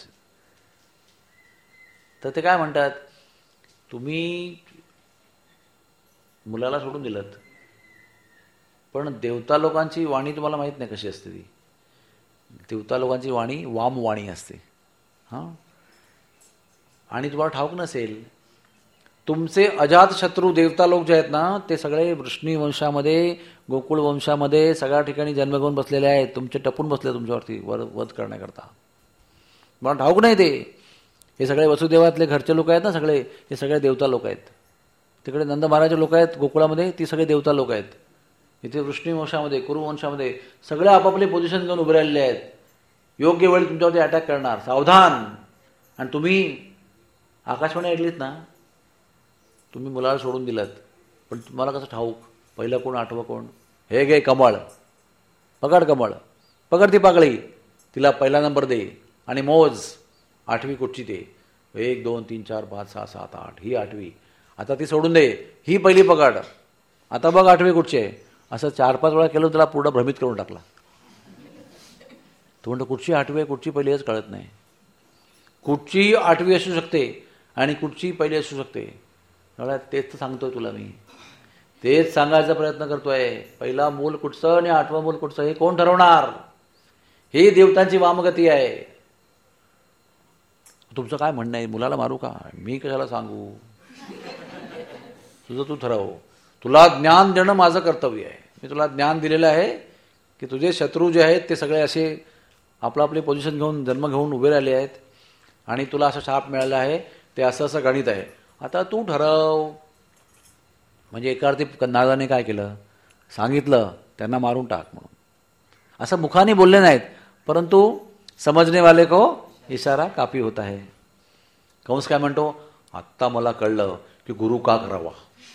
तर ते काय म्हणतात, तुम्ही मुलाला सोडून दिलं, पण देवता लोकांची वाणी तुम्हाला माहीत नाही कशी असते. ती देवता लोकांची वाणी वामवाणी असते. हां, आणि तुम्हाला ठाऊक नसेल, तुमचे अजात शत्रू देवता लोक जे आहेत ना, ते सगळे वृष्णी वंशामध्ये, गोकुळ वंशामध्ये सगळ्या ठिकाणी जन्म घेऊन बसलेले आहेत. तुमचे टपून बसले तुमच्यावरती वर वध करण्याकरता. मला ठाऊक नाही ते. हे सगळे वसुदेवातले घरचे लोक आहेत ना, सगळे हे सगळे देवता लोक आहेत. तिकडे नंद महाराजचे लोक आहेत गोकुळामध्ये, ती सगळे देवता लोक आहेत. इथे वृष्णी वंशामध्ये, कुरु वंशामध्ये सगळे आपापले पोझिशन घेऊन उभे राहिलेले आहेत. योग्य वेळी तुमच्यावरती अटॅक करणार, सावधान. आणि तुम्ही आकाशवाणी ऐकलीत ना, तुम्ही मुलाला सोडून दिलात, पण तुम्हाला कसं ठाऊक पहिलं कोण आठवं कोण. हे गे कमळ, पकड कमळ, पकड ती पाकळी, तिला पहिला नंबर दे आणि मोज. आठवी कुठची ते, एक दोन तीन चार पाच सहा सात आठ, ही आठवी. आता ती सोडून दे, ही पहिली पकड, आता बघ आठवी कुठची आहे. असं चार पाच वेळा केलं, त्याला पूर्ण भ्रमित करून टाकला. तो म्हणतो कुठची आठवी आहे कुठची पहिली हेच कळत नाही. कुठची आठवी असू शकते आणि कुठची पहिली असू शकते. तेच तर सांगतोय तुला मी, तेच सांगायचा प्रयत्न करतोय. पहिला मूल कुठचं आणि आठवं मूल कुठचं हे कोण ठरवणार. ही देवतांची वामगती आहे. तुमचं काय म्हणणं आहे, मुलाला मारू का, मी कशाला सांगू, तुझं तू ठरव. तुला ज्ञान देणं माझं कर्तव्य आहे. मी तुला ज्ञान दिलेलं आहे की तुझे शत्रू जे आहेत ते सगळे असे आपलं आपली पोझिशन घेऊन जन्म घेऊन उभे राहिले आहेत आणि तुला असं शाप मिळाला आहे, ते असं असं गणित आहे. आता तू ठरव. म्हणजे एका अर्थी नारदाने काय केलं, सांगितलं त्यांना मारून टाक म्हणून. असं मुखाने बोलले नाहीत, परंतु समजणे वाले को इशारा काफी होता है. कंस काय म्हणतो, आत्ता मला कळलं की गुरु का करावा.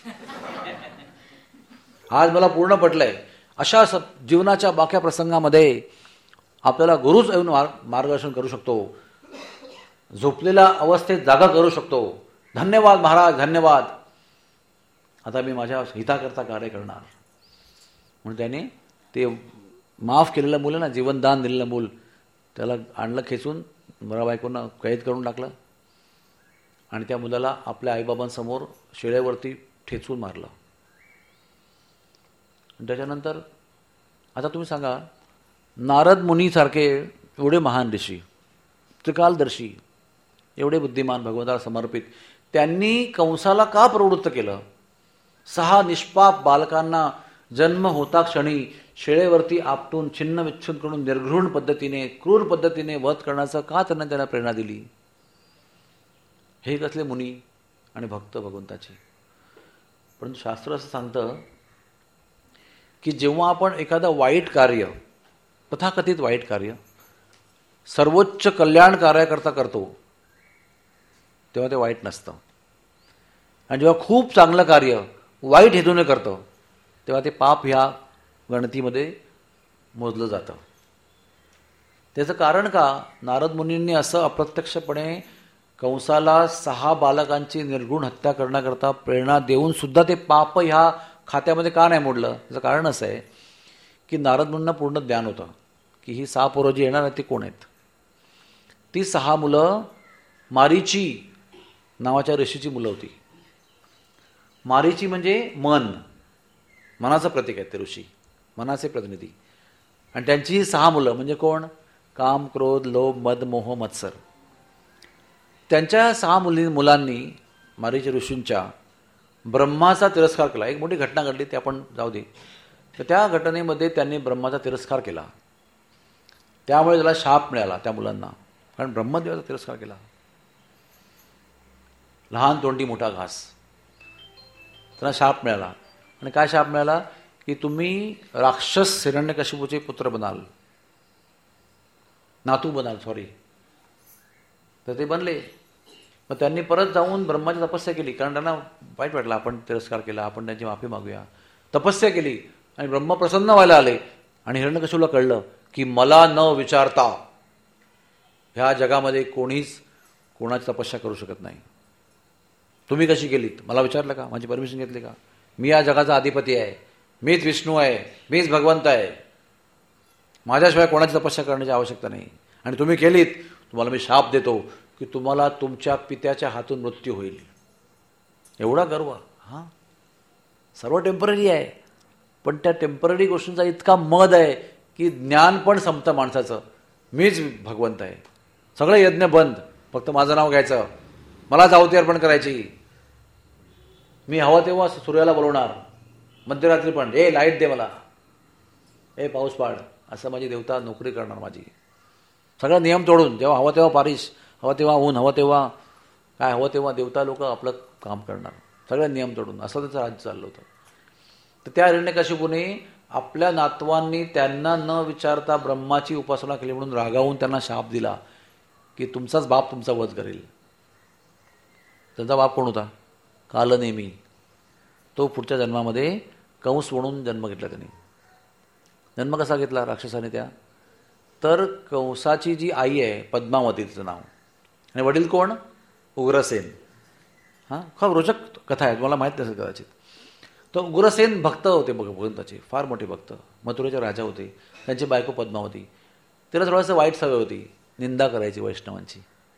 आज मला पूर्ण पटलंय. अशा जीवनाच्या बाक्या प्रसंगामध्ये आपल्याला गुरुच येऊन मार्गदर्शन करू शकतो, झोपलेल्या अवस्थेत जागा करू शकतो. धन्यवाद महाराज, धन्यवाद. आता मी माझ्या हिताकरता कार्य करणार. म्हणून त्याने ते माफ केलेलं मूल ना, जीवनदान दिलेलं मूल, त्याला आणलं खेचून, मला बायकोंना कैद करून टाकलं आणि त्या मुलाला आपल्या आईबाबांसमोर शेळ्यावरती ठेचून मारलं. त्याच्यानंतर आता तुम्ही सांगा, नारद मुनीसारखे एवढे महान ऋषी, त्रिकालदर्शी, एवढे बुद्धिमान, भगवंताला समर्पित, त्यांनी कंसाला का प्रवृत्त केलं. सहा निष्पाप बालकांना जन्म होता क्षणी शेळेवरती आपटून छिन्न विच्छिन्न करून निर्घृण पद्धतीने, क्रूर पद्धतीने वध करण्याचं का त्यांना त्यांना प्रेरणा दिली. हे कसले मुनी आणि भक्त भगवंताचे. परंतु शास्त्र असं सांगतं की जेव्हा आपण एखादं वाईट कार्य, तथाकथित वाईट कार्य, सर्वोच्च कल्याण कार्याकरता करतो तेव्हा ते वाईट नसतं. आणि जेव्हा खूप चांगलं कार्य वाईट हेतूने करतो तेव्हा ते पाप ह्या गणतीमध्ये मोजलं जातं. त्याचं कारण का, नारद मुनींनी असं अप्रत्यक्षपणे कंसाला सहा बालकांची निर्गुण हत्या करण्याकरता प्रेरणा देऊन सुद्धा ते पाप ह्या खात्यामध्ये का नाही मोडलं. त्याचं कारण असं आहे की नारद मुनींना पूर्ण ज्ञान होतं की ही सहा पोरं जी येणार आहेत ती कोण आहेत. ती सहा मुलं मारीची नावाच्या ऋषीची मुलं होती. मारीची म्हणजे मन, मनाचं प्रतीक आहे ते ऋषी, मनाचे प्रतिनिधी. आणि त्यांची ही सहा मुलं म्हणजे कोण, काम, क्रोध, लोभ, मद, मोह, मत्सर. त्यांच्या सहा मुली मुलांनी मारीची ऋषींच्या ब्रह्माचा तिरस्कार केला. एक मोठी घटना घडली, ते आपण जाऊ दे. तर त्या घटनेमध्ये त्यांनी ब्रह्माचा तिरस्कार केला, त्यामुळे त्याला शाप मिळाला त्या मुलांना, कारण ब्रह्मदेवाचा तिरस्कार केला. लहान तोंडी मोठा घास, त्यांना शाप मिळाला. आणि काय शाप मिळाला की तुम्ही राक्षस हिरण्यकशिपूचे पुत्र बनाल, नातू बनाल, सॉरी. तर ते बनले. मग त्यांनी परत जाऊन ब्रह्माची तपस्या केली, कारण त्यांना वाईट वाटलं आपण तिरस्कार केला, आपण त्यांची माफी मागूया. तपस्या केली आणि ब्रह्म प्रसन्न व्हायला आले. आणि हिरण्यकशिपूला कळलं की मला न विचारता ह्या जगामध्ये कोणीच कोणाची तपस्या करू शकत नाही. तुम्ही कशी केलीत मला विचारलं का? माझी परमिशन घेतली का? मी या जगाचा अधिपती आहे, मीच विष्णू आहे, मीच भगवंत आहे, माझ्याशिवाय कोणाची तपस्या करण्याची आवश्यकता नाही. आणि तुम्ही केलीत, तुम्हाला मी शाप देतो की तुम्हाला तुमच्या पित्याच्या हातून मृत्यू होईल. एवढा गर्व. हां, सर्व टेम्पररी आहे, पण त्या टेम्पररी गोष्टींचा इतका मद आहे की ज्ञान पण संपतं माणसाचं. मीच भगवंत आहे, सगळे यज्ञ बंद, फक्त माझं नाव घ्यायचं, मलाच आहुती अर्पण करायची. मी हवं तेव्हा सूर्याला बोलवणार, मध्यरात्री पण, ए लाईट दे मला, ए पाऊस पाड, असं माझी देवता नोकरी करणार माझी. सगळा नियम तोडून जेव्हा हवं तेव्हा पारिश, हवं तेव्हा ऊन, हवं तेव्हा काय हवं तेव्हा देवता लोक आपलं काम करणार, सगळे नियम तोडून. असं त्याचं राज्य चाललं होतं. तर त्या हिरण्यकशिपूने आपल्या नातवांनी त्यांना न विचारता ब्रह्माची उपासना केली म्हणून रागावून त्यांना शाप दिला की तुमचाच बाप तुमचा वध करेल. त्यांचा बाप कोण होता? कालनेमी. तो पुढच्या जन्मामध्ये कंस म्हणून जन्म घेतला त्याने. जन्म कसा घेतला राक्षसाने त्या? तर कंसाची जी आई आहे पद्मावती तिचं नाव, आणि वडील कोण? उग्रसेन. हां, फार रोचक कथा आहे, तुम्हाला माहीत नसेल कदाचित. तर उग्रसेन भक्त होते भगवंताचे, फार मोठे भक्त, मथुरेचे राजा होते. त्यांची बायको पद्मावती. तिला थोडंसं वाईट सवय होती, निंदा करायची वैष्णवांची.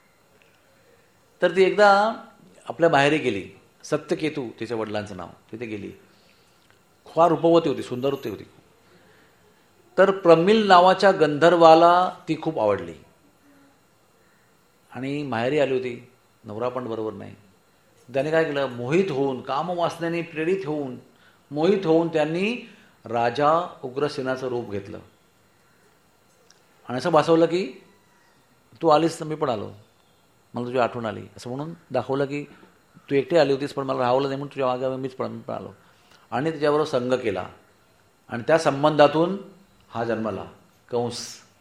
तर ती एकदा आपल्या माहेरी गेली. सत्यकेतू तिच्या वडिलांचं नाव, तिथे गेली. फार रूपवती होती, सुंदर होती. तर प्रमिल नावाच्या गंधर्वाला ती खूप आवडली आणि माहेरी आली होती. नवरा पण बरोबर नाही. त्याने काय केलं? मोहित होऊन, कामवासनेने प्रेरित होऊन, मोहित होऊन त्यांनी राजा उग्रसेनाचं रूप घेतलं आणि असं भासवलं की तू आलीस तर मी पण आलो, मला तुझी आठवण आली, असं म्हणून दाखवलं की तू एकटी आली होतीस पण मला राहवलं नाही म्हणून तुझ्या मागे मीच पण पण आलो. आणि त्याच्याबरोबर संग केला आणि त्या संबंधातून हा जन्माला कंस.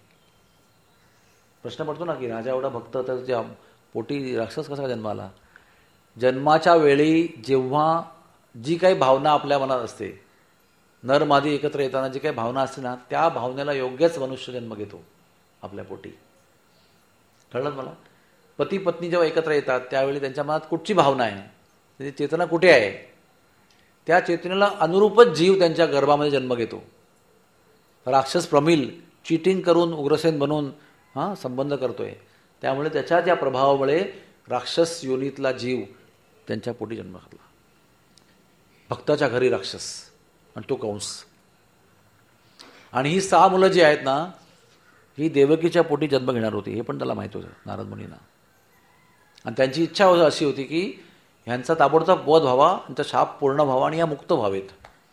प्रश्न पडतो ना की राजा एवढा भक्त, तर त्या पोटी राक्षस कसा जन्माला? जन्माच्या वेळी जेव्हा जी काही भावना आपल्या मनात असते, नर मादी एकत्र येताना जी काही भावना असते ना, त्या भावनेला योग्यच मनुष्य जन्म घेतो आपल्या पोटी. कळलं मला? पती पत्नी जेव्हा एकत्र येतात त्यावेळी त्यांच्या मनात कुठची भावना आहे, त्याची चेतना कुठे आहे, त्या चेतनेला अनुरूपच जीव त्यांच्या गर्भामध्ये जन्म घेतो. राक्षस प्रमिल चिटिंग करून उग्रसेन बनवून हां संबंध करतोय, त्यामुळे त्याच्या त्या प्रभावामुळे राक्षस योनीतला जीव त्यांच्या पोटी जन्म घातला. भक्ताच्या घरी राक्षस आणि तो कंस. आणि ही सहा मुलं जी आहेत ना, ही देवकीच्या पोटी जन्म घेणार होती, हे पण त्याला माहीत होतं नारद मुनींना. आणि त्यांची इच्छा अशी होती की ह्यांचा ताबडतोब वध व्हावा, त्यांचा शाप पूर्ण व्हावा आणि या मुक्त व्हावेत.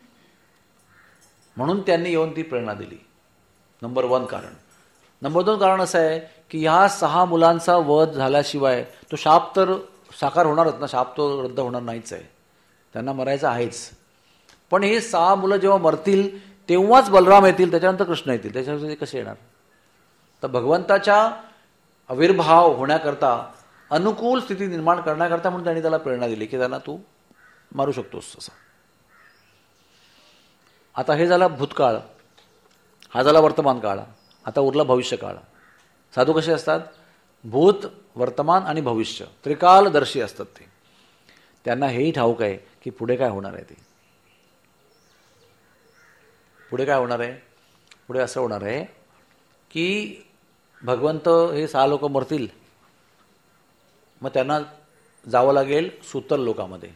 म्हणून त्यांनी येऊन ती प्रेरणा दिली. नंबर वन कारण. नंबर दोन कारण असं आहे की ह्या सहा मुलांचा वध झाल्याशिवाय तो शाप तर साकार होणारच ना, शाप तो रद्द होणार नाहीच आहे, त्यांना मरायचं आहेच. पण हे सहा मुलं जेव्हा मरतील तेव्हाच बलराम येतील, त्याच्यानंतर कृष्ण येतील, त्याच्यावर ते कसे येणार? तर भगवंताच्या आविर्भाव होण्याकरता, अनुकूल स्थिती निर्माण करण्याकरता म्हणून त्यांनी त्याला प्रेरणा दिली की त्यांना तू मारू शकतोस असं. आता हे झाला भूतकाळ, हा झाला वर्तमान काळ, आता उरला भविष्य काळ. साधू कसे असतात? भूत, वर्तमान आणि भविष्य त्रिकालदर्शी असतात ते. त्यांना हेही ठाऊक आहे की पुढे काय होणार आहे. ते पुढे काय होणार आहे? पुढे असं होणार आहे की भगवंत हे सहा लोक मरतील, मग त्यांना जावं लागेल सूतर लोकामध्ये.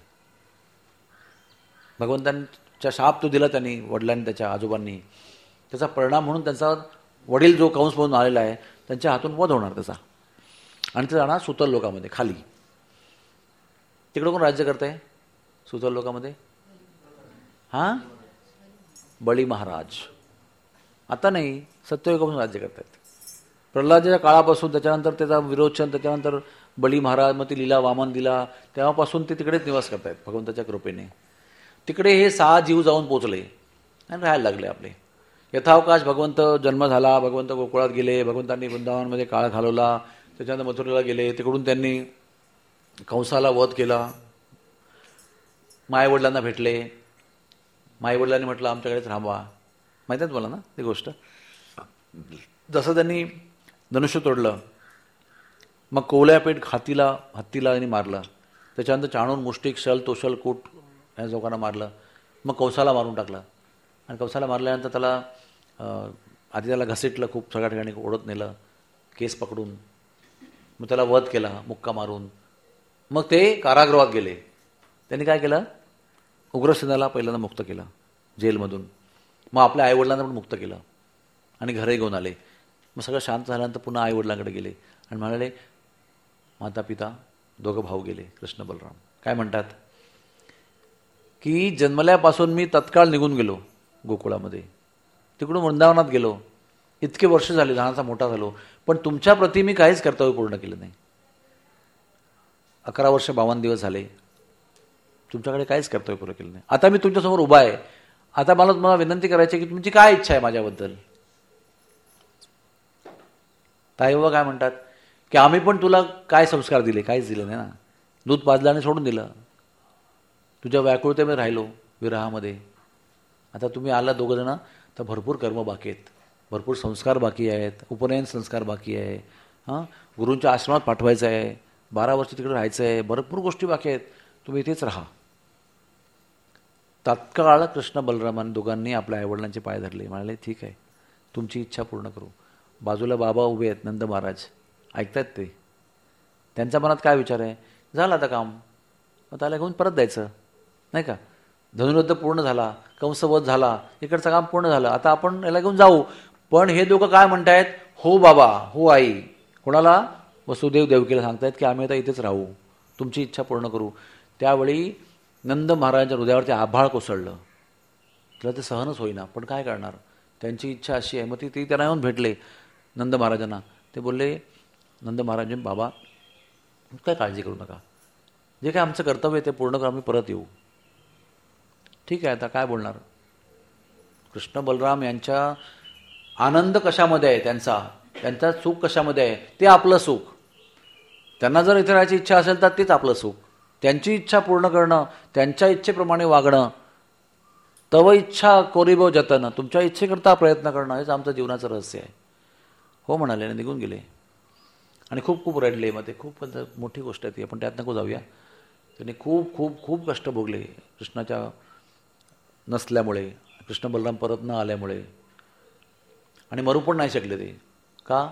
भगवंतांच्या शाप तो दिला त्यांनी, वडिलांनी, त्याच्या आजोबांनी. त्याचा परिणाम म्हणून त्यांचा वडील जो कंस म्हणून आलेला आहे त्यांच्या हातून वध होणार त्याचा, आणि ते जाणार सूतर लोकामध्ये खाली. तिकडे कोण राज्य करत आहे सूतर लोकामध्ये? हां, बळी महाराज. आता नाही, सत्ययुगापासून राज्य करत आहेत. प्रल्हादाच्या काळापासून, त्याच्यानंतर त्याचा विरोचन, त्याच्यानंतर बळी महाराज, मग ती लीला वामन दिला, तेव्हापासून ते तिकडेच निवास करत आहेत भगवंताच्या कृपेने. तिकडे हे सहा जीव जाऊन पोचले आणि राहायला लागले आपले. यथावकाश भगवंत जन्म झाला, भगवंत गोकुळात गेले, भगवंतांनी वृंदावनमध्ये काळ घालवला, त्याच्यानंतर मथुरेला गेले, तिकडून त्यांनी कंसाला वध केला, मायवडिलांना भेटले. माईवडिलांनी म्हटलं आमच्याकडेच थांबवा. माहिती आहे तुम्हाला ना ती गोष्ट? जसं त्यांनी धनुष्य तोडलं, मग कोवल्यापेठ हातीला हत्तीला आणि मारलं. त्याच्यानंतर चाणून मुष्टिक शल तोशल कूट या लोकांना मारलं. मग कौसाला मारून टाकला. आणि कौसाला मारल्यानंतर त्याला आधी त्याला घसीटलं, खूप सगळ्या ठिकाणी ओढत नेलं केस पकडून. मग त्याला वध केला मुक्का मारून. मग ते कारागृहात गेले. त्यांनी काय केलं, उग्रसेनाला पहिल्यांदा मुक्त केलं जेलमधून. मग आपल्या आईवडिलांना पण मुक्त केलं आणि घरी घेऊन आले. मग सगळं शांत झाल्यानंतर पुन्हा आईवडिलांकडे गेले आणि म्हणाले, माता पिता दोघं भाऊ गेले कृष्ण बलराम. काय म्हणतात की जन्मल्यापासून मी तत्काळ निघून गेलो गोकुळामध्ये, तिकडून वृंदावनात गेलो, इतके वर्ष झाले, लहानसा मोठा झालो, पण तुमच्या प्रती मी काहीच कर्तव्य पूर्ण केलं नाही. अकरा वर्ष बावन्न दिवस झाले, तुमच्याकडे काहीच कर्तव्य पूर्ण केलं नाही. आता मी तुमच्यासमोर उभा आहे. आता मला तुम्हाला विनंती करायची की तुमची काय इच्छा आहे माझ्याबद्दल. ताई बाबा काय म्हणतात की आम्ही पण तुला काय संस्कार दिले, काहीच दिले नाही ना. दूध पाजलं आणि सोडून दिलं. तुझ्या व्याकुळतेमध्ये राहिलो विरहामध्ये. आता तुम्ही आला दोघं जण, तर भरपूर कर्म बाकी आहेत, भरपूर संस्कार बाकी आहेत, उपनयन संस्कार बाकी आहे, हां गुरूंच्या आश्रमात पाठवायचं आहे, बारा वर्ष तिकडे राहायचं आहे, भरपूर गोष्टी बाकी आहेत, तुम्ही इथेच राहा. तात्काळ कृष्ण बलरामांनी दोघांनी आपल्या आईवडिलांचे पाय धरले. म्हणाले ठीक आहे, तुमची इच्छा पूर्ण करू. बाजूला बाबा उभे आहेत, नंद महाराज ऐकतात ते. त्यांच्या मनात काय विचार आहे, झालं आता काम, मग त्याला घेऊन परत द्यायचं नाही का. धनुर्युद्ध पूर्ण झाला, कंसवध झाला, इकडचं काम पूर्ण झालं, आता आपण याला घेऊन जाऊ. पण हे दोघं काय म्हणतायत, हो बाबा हो आई, कोणाला, वसुदेव देवकीला सांगतायत की आम्ही आता इथेच राहू, तुमची इच्छा पूर्ण करू. त्यावेळी नंद महाराजांच्या हृदयावरती आभाळ कोसळलं. त्याला ते सहनच होईना, पण काय करणार, त्यांची इच्छा अशी आहे. मग ती ती त्यांना येऊन भेटले नंद महाराजांना. ते बोलले, नंद महाराज बाबा काय काळजी करू नका, जे काय आमचं कर्तव्य आहे ते पूर्ण करू, आम्ही परत येऊ. ठीक आहे, आता काय बोलणार. कृष्ण बलराम यांच्या आनंद कशामध्ये आहे, त्यांचा त्यांचा सुख कशामध्ये आहे, ते आपलं सुख. त्यांना जर इथे राहायची इच्छा असेल तर तेच आपलं सुख. त्यांची इच्छा पूर्ण करणं, त्यांच्या इच्छेप्रमाणे वागणं. तव इच्छा कोरिबो जतन, तुमच्या इच्छेकरता प्रयत्न करणं, हेच आमचं जीवनाचं रहस्य आहे. हो म्हणाले आणि निघून गेले. आणि खूप खूप रडले. मग ते खूप मोठी गोष्ट आहे ती, आपण त्यात नको जाऊया. त्यांनी खूप खूप खूप कष्ट भोगले कृष्णाच्या नसल्यामुळे, कृष्ण बलराम परत न आल्यामुळे. आणि मरू पण नाही शकले ते. का,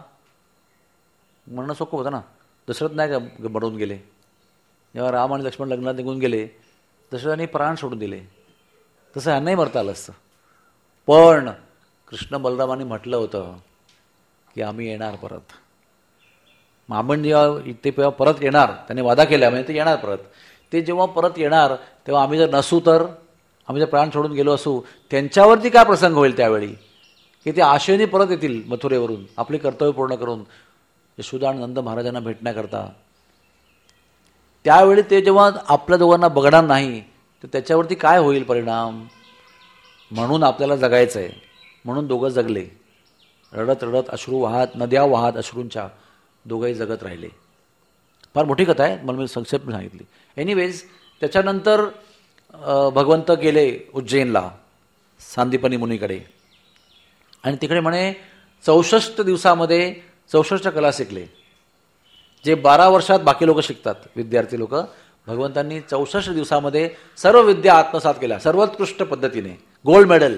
म्हणणं सोपं होतं ना. दशरथ नाही का मरून गेले, जेव्हा राम आणि लक्ष्मण लग्नात निघून गेले, दशरथांनी प्राण सोडून दिले. तसं ह्यांनाही मरता आलं असतं. पण कृष्ण बलरामांनी म्हटलं होतं की आम्ही येणार परत. मग आपण जेव्हा इथे परत येणार, त्यांनी वादा केला म्हणजे ते येणार परत. ते जेव्हा परत येणार तेव्हा आम्ही जर नसू, तर आम्ही जर प्राण सोडून गेलो असू, त्यांच्यावरती काय प्रसंग होईल त्यावेळी, की ते आशेने परत येतील मथुरेवरून आपले कर्तव्य पूर्ण करून यशोदा आणि नंद महाराजांना भेटण्याकरता. त्यावेळी ते जेव्हा आपल्या दोघांना बघणार नाही तर त्याच्यावरती काय होईल परिणाम. म्हणून आपल्याला जगायचं आहे. म्हणून दोघं जगले, रडत रडत अश्रू वाहत, नद्या वाहत अश्रूंच्या दोघंही जगत राहिले. फार मोठी कथा आहे, मला मी संक्षेप सांगितली. एनिवेज त्याच्यानंतर भगवंत गेले उज्जैनला सांदीपनी मुनीकडे. आणि तिकडे म्हणे चौसष्ट दिवसामध्ये चौसष्ट कला शिकले. जे बारा वर्षात बाकी लोक शिकतात, विद्यार्थी लोक, भगवंतांनी चौसष्ट दिवसामध्ये सर्व विद्या आत्मसात केल्या सर्वोत्कृष्ट पद्धतीने, गोल्ड मेडल.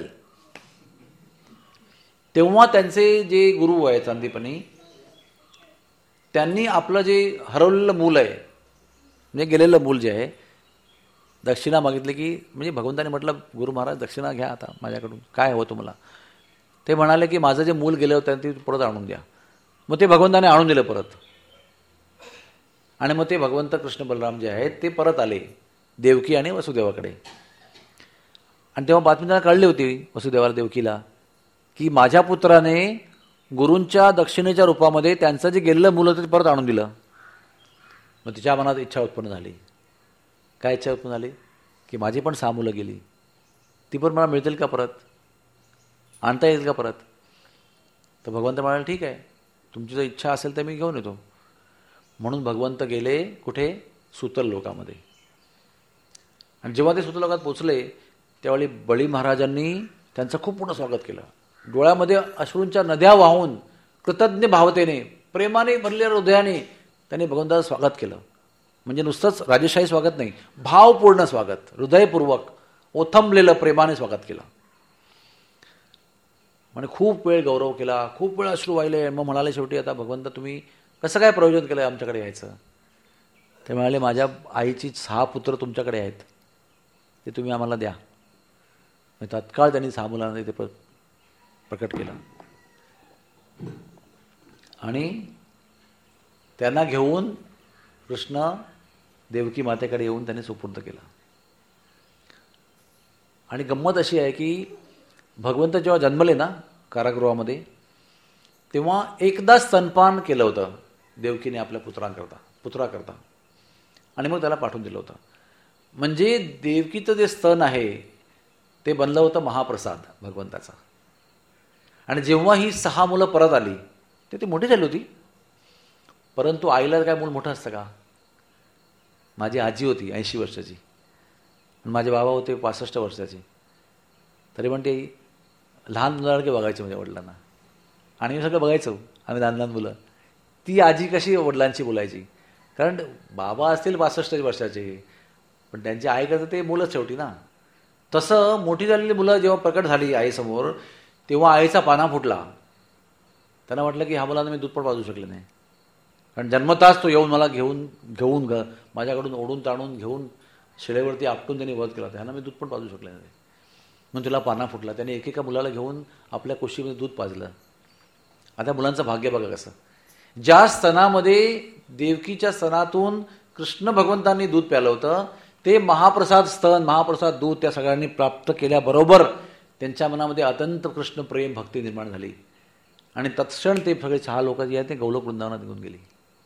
तेव्हा त्यांचे जे गुरु आहेत सांदीपनी, त्यांनी आपलं जे हरवलेलं मूल आहे, म्हणजे गेलेलं मूल जे आहे, दक्षिणा मागितली. की म्हणजे भगवंतांनी म्हटलं, गुरु महाराज दक्षिणा घ्या आता माझ्याकडून, काय हवं तुम्हाला. ते म्हणाले की माझं जे मूल गेलं होतं ते परत आणून द्या. मग ते भगवंताने आणून दिलं परत. आणि मग ते भगवंत कृष्ण बलराम जे आहेत ते परत आले देवकी आणि वसुदेवाकडे. आणि तेव्हा बातमी त्यांना कळली होती वसुदेवाला, देवकीला, की माझ्या पुत्राने गुरूंच्या दक्षिणेच्या रूपामध्ये त्यांचं जे गेलेलं मूल होतं ते परत आणून दिलं. मग तिच्या मनात इच्छा उत्पन्न झाली. काय इच्छा उत्पन्न झाली, की माझी पण सहा मुलं गेली, ती पण मला मिळतील का परत, आणता येईल का परत. तर भगवंत म्हणाले ठीक आहे, तुमची जर इच्छा असेल तर मी घेऊन येतो. म्हणून भगवंत गेले कुठे, सुतल लोकामध्ये. आणि जेव्हा ते सुतल लोकात पोचले त्यावेळी बळी महाराजांनी त्यांचं खूप मोठं स्वागत केलं. डोळ्यामध्ये अश्रूंच्या नद्या वाहून कृतज्ञ भावतेने, प्रेमाने भरलेल्या हृदयाने त्यांनी भगवंताचं स्वागत केलं. म्हणजे नुसतंच राजेशाही स्वागत नाही, भावपूर्ण स्वागत, हृदयपूर्वक ओथंबलेलं प्रेमाने स्वागत केलं. म्हणजे खूप वेळ गौरव केला, खूप वेळ अश्रू वाहिले. मग म्हणाले शेवटी, आता भगवंत तुम्ही कसं काय प्रयोजन केलं आमच्याकडे यायचं? ते म्हणाले, माझ्या आईची सहा पुत्र तुमच्याकडे आहेत, ते तुम्ही आम्हाला द्या. तत्काळ त्यांनी सहा मुलांना ते प्रकट केलं आणि त्यांना घेऊन कृष्ण देवकी मातेकडे येऊन त्यांनी सुपूर्द केला. आणि गंमत अशी आहे की भगवंत जेव्हा जन्मले ना कारागृहामध्ये, तेव्हा एकदा स्तनपान केलं होतं देवकीने आपल्या पुत्रांकरता पुत्राकरता आणि मग त्याला पाठवून दिलं होतं. म्हणजे देवकीचं जे स्तन आहे ते बनलं होतं महाप्रसाद भगवंताचा. आणि जेव्हा ही सहा मुलं परत आली ते ती मोठी झाली होती, परंतु आईला काय मूल मोठं असतं का? माझी आजी होती ऐंशी वर्षाची आणि माझे बाबा होते पासष्ट वर्षाचे, तरी पण ते लहान मुलासारखे बघायचे माझ्या वडिलांना. आणि मी सगळं बघायचो, आम्ही लहान लहान मुलं. ती आजी कशी वडिलांशी बोलायची, कारण बाबा असतील पासष्ट वर्षाचे पण त्यांची आई कसं ते मुलंच शेवटी ना. तसं मोठी झालेली मुलं जेव्हा प्रकट झाली आईसमोर, तेव्हा आईचा पाना फुटला. त्यांना वाटलं की ह्या मुलांना मी दूध पण पाजू शकले नाही, कारण जन्मताच तो येऊन मला घेऊन घेऊन ग माझ्याकडून ओढून ताणून घेऊन शिळेवरती आपटून त्यांनी वध केला, त्यांना मी दूध पण पाजू शकले नाही. म्हणून तिला पाना फुटला. त्याने एकेका मुलाला घेऊन आपल्या कुशीमध्ये दूध पाजलं. आता मुलांचं भाग्य बघा कसं. ज्या स्तनामध्ये देवकीच्या स्तनातून कृष्ण भगवंतांनी दूध प्यालं होतं, ते महाप्रसाद स्तन महाप्रसाद दूध त्या सगळ्यांनी प्राप्त केल्याबरोबर त्यांच्या मनामध्ये अत्यंत कृष्ण प्रेम भक्ती निर्माण झाली. आणि तत्क्षण ते सगळे सहा लोक जे आहेत ते गौलोक वृंदावनात निघून गेली.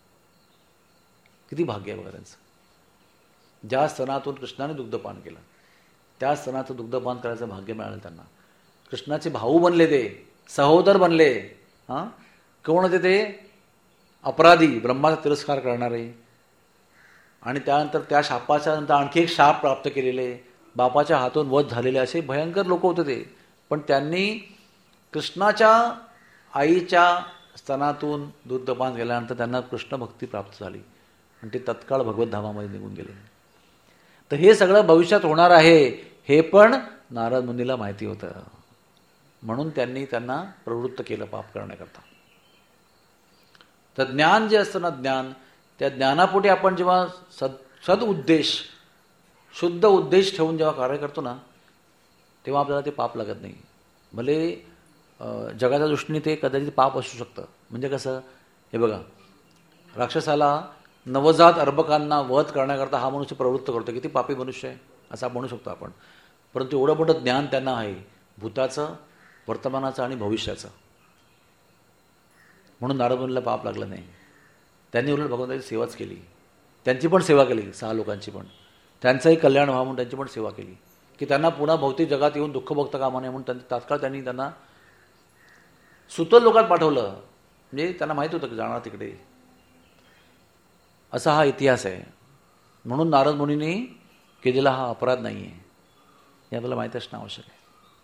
किती भाग्य आहे बघा त्यांचं. ज्या स्तनातून कृष्णाने दुग्धपान केलं त्या स्तनाचं दुग्धपान करायचं भाग्य मिळालं त्यांना. कृष्णाचे भाऊ बनले, ते सहोदर बनले. हां, कोण होते ते? अपराधी, ब्रह्माचा तिरस्कार करणारे. आणि त्यानंतर त्या शापाच्या नंतर आणखी एक शाप प्राप्त केलेले, बापाच्या हातून वध झालेले, असे भयंकर लोक होते ते. पण त्यांनी कृष्णाच्या आईच्या स्तनातून दुग्धपान केल्यानंतर त्यांना कृष्ण भक्ती प्राप्त झाली आणि ते तत्काळ भगवत धामामध्ये निघून गेले. तर हे सगळं भविष्यात होणार आहे हे पण नारद मुनीला माहिती होतं, म्हणून त्यांनी त्यांना प्रवृत्त केलं पाप करण्याकरता. तर ज्ञान जे असतं ना, ज्ञान, त्या ज्ञानापोटी आपण जेव्हा सद सद उद्देश शुद्ध उद्देश ठेवून जेव्हा कार्य करतो ना, तेव्हा आपल्याला ते पाप लागत नाही. भले जगाच्या दृष्टीने ते कदाचित पाप असू शकतं. म्हणजे कसं, हे बघा, राक्षसाला नवजात अर्भकांना वध करण्याकरता हा मनुष्य प्रवृत्त करतो. किती पापी मनुष्य आहे असं आपण म्हणू शकतो आपण. परंतु एवढं मोठं ज्ञान त्यांना आहे भूताचं, वर्तमानाचं आणि भविष्याचं, म्हणून नारद मुनीला पाप लागलं नाही. त्यांनी उलट भगवंताची सेवाच केली. त्यांची पण सेवा केली, सहा लोकांची पण. त्यांचंही कल्याण व्हावं म्हणून त्यांची पण सेवा केली, की त्यांना पुन्हा भौतिक जगात येऊन दुःख भोगता कामा नये म्हणून त्यांनी तात्काळ त्यांनी त्यांना सुतल लोकात पाठवलं. म्हणजे त्यांना माहीत होतं की जाणार तिकडे. असा हा इतिहास आहे. म्हणून नारद मुनींनी केलेला हा अपराध नाही आहे हे आपल्याला माहीत असणं आवश्यक आहे.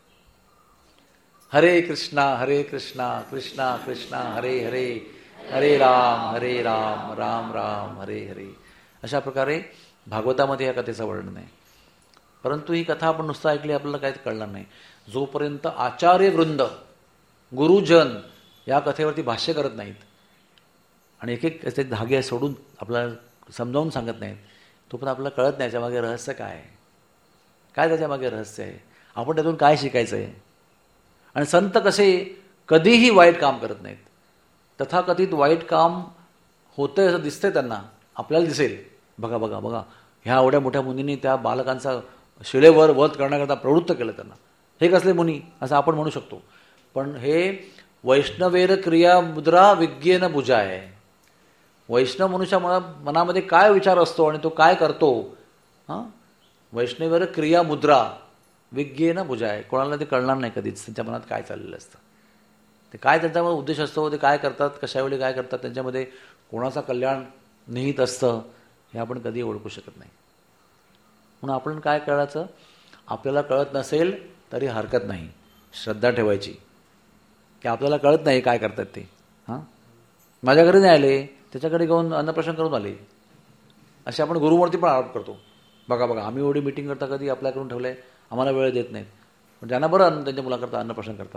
हरे कृष्णा हरे कृष्णा कृष्णा कृष्णा हरे हरे, हरे राम हरे राम राम राम हरे हरे. अशा प्रकारे भागवतामध्ये या कथेचं वर्णन आहे. परंतु ही कथा आपण नुसतं ऐकली आपल्याला काहीच कळणार नाही जोपर्यंत आचार्यवृंद गुरुजन या कथेवरती भाष्य करत नाहीत आणि एक एक त्याचे धागे सोडून आपल्याला समजावून सांगत नाहीत, तोपर्यंत आपल्याला कळत नाही त्याच्यामागे रहस्य काय आहे, काय त्याच्यामागे रहस्य आहे, आपण त्यातून काय शिकायचं आहे. आणि संत कसे कधीही वाईट काम करत नाहीत. तथाकथित वाईट काम होतंय असं दिसतंय त्यांना, आपल्याला दिसेल, बघा बघा बघा ह्या एवढ्या मोठ्या मुनींनी त्या बालकांचा शिळेवर वध करण्याकरता प्रवृत्त केलं त्यांना, हे कसले मुनी असं आपण म्हणू शकतो. पण हे वैष्णवेर क्रिया मुद्रा विज्ञेन भुजा आहे. वैष्णव मनुष्या मना मनामध्ये काय विचार असतो आणि तो काय करतो, हां, वैष्णवेर क्रिया मुद्रा विज्ञेन भुजा आहे. कोणाला ते कळणार नाही कधीच त्यांच्या मनात काय चाललेलं असतं, ते काय त्यांच्यामध्ये उद्देश असतो, ते काय करतात, कशावेळी काय करतात, त्यांच्यामध्ये कोणाचं कल्याण निहित असतं हे आपण कधी ओळखू शकत नाही. म्हणून आपण काय करायचं, आपल्याला कळत नसेल तरी हरकत नाही, श्रद्धा ठेवायची की आपल्याला कळत नाही काय करतात ते. हां, माझ्या घरी नाही आले त्याच्याकडे घेऊन अन्नप्राशन करून आले. असे आपण गुरुवरती पण आरोप करतो. बघा बघा आम्ही एवढी मीटिंग करता कधी आपल्याकडून ठेवलं आहे, आम्हाला वेळ देत नाहीत. पण त्यांना बरं त्यांच्या मुलाकरता अन्नप्राशन करतात.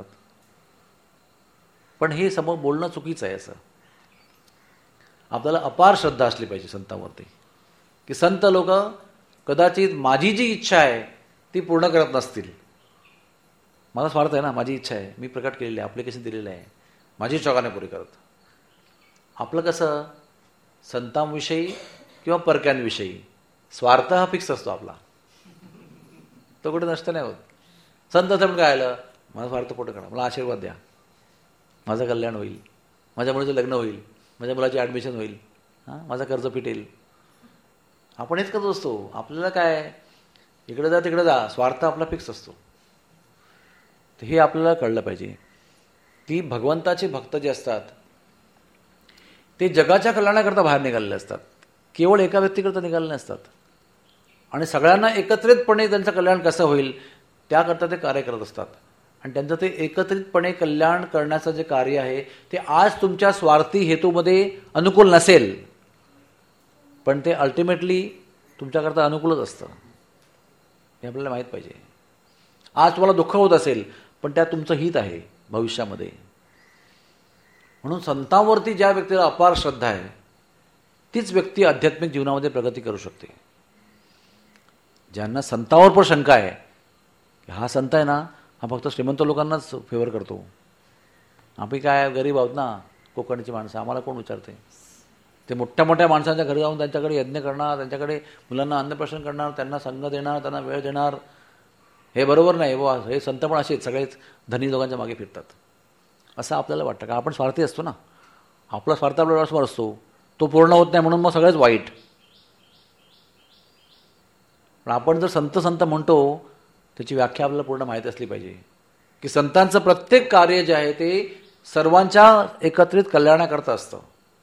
पण हे समोर बोलणं चुकीचं आहे. असं आपल्याला अपार श्रद्धा असली पाहिजे संतांवरती, की संत लोक कदाचित माझी जी इच्छा आहे ती पूर्ण करत नसतील. मला स्वार्थ आहे ना, माझी इच्छा आहे, मी प्रकट केलेली आहे, ॲप्लिकेशन दिलेलं आहे, माझी चौकाने पुरी करत. आपलं कसं संतांविषयी किंवा परक्यांविषयी स्वार्थ हा फिक्स असतो आपला, तो कुठे नष्ट नाही होत. संत पण काय आलं, माझा स्वार्थ पोट करा, मला आशीर्वाद द्या, माझं कल्याण होईल, माझ्या मुलीचं लग्न होईल, माझ्या मुलाची ॲडमिशन होईल, हां माझं कर्ज फिटेल. आपण हेच करत असतो. आपल्याला काय इकडे जा तिकडे जा, स्वार्थ आपला फिक्स असतो. तर हे आपल्याला कळलं पाहिजे की भगवंताचे भक्त जे असतात ते जगाच्या कल्याणाकरता बाहेर निघालेले असतात, केवळ एका व्यक्तीकरता निघालेले नसतात. आणि सगळ्यांना एकत्रितपणे त्यांचं कल्याण कसं होईल त्याकरता ते कार्य करत असतात. आणि त्यांचं ते एकत्रितपणे कल्याण करण्याचं जे कार्य आहे ते आज तुमच्या स्वार्थी हेतूमध्ये अनुकूल नसेल, पण ते अल्टिमेटली तुमच्याकरता अनुकूलच असतं, हे आपल्याला माहीत पाहिजे. आज तुम्हाला दुःख होत असेल, पण त्यात तुमचं हित आहे भविष्यामध्ये. म्हणून संतांवरती ज्या व्यक्तीला अपार श्रद्धा आहे तीच व्यक्ती आध्यात्मिक जीवनामध्ये प्रगती करू शकते. ज्यांना संतांवर पण शंका आहे की हा संत आहे ना, हा फक्त श्रीमंत लोकांनाच फेवर करतो, आम्ही काय गरीब आहोत ना, कोकणची माणसं, आम्हाला कोण विचारते. ते मोठ्या मोठ्या माणसांच्या घरी जाऊन त्यांच्याकडे यज्ञ करणार, त्यांच्याकडे मुलांना अन्नप्राशन करणार, त्यांना संघ देणार, त्यांना वेळ देणार. हे बरोबर नाही. व हे संत पण असेच सगळेच धनी लोकांच्या मागे फिरतात असं आपल्याला वाटतं. का आपण स्वार्थी असतो ना, आपला स्वार्थ आपल्या डोळ्यासमोर असतो, तो पूर्ण होत नाही म्हणून मग सगळेच वाईट. पण आपण जर संत संत म्हणतो त्याची व्याख्या आपल्याला पूर्ण माहीत असली पाहिजे की संतांचं प्रत्येक कार्य जे आहे ते सर्वांच्या एकत्रित कल्याणाकरता असतं.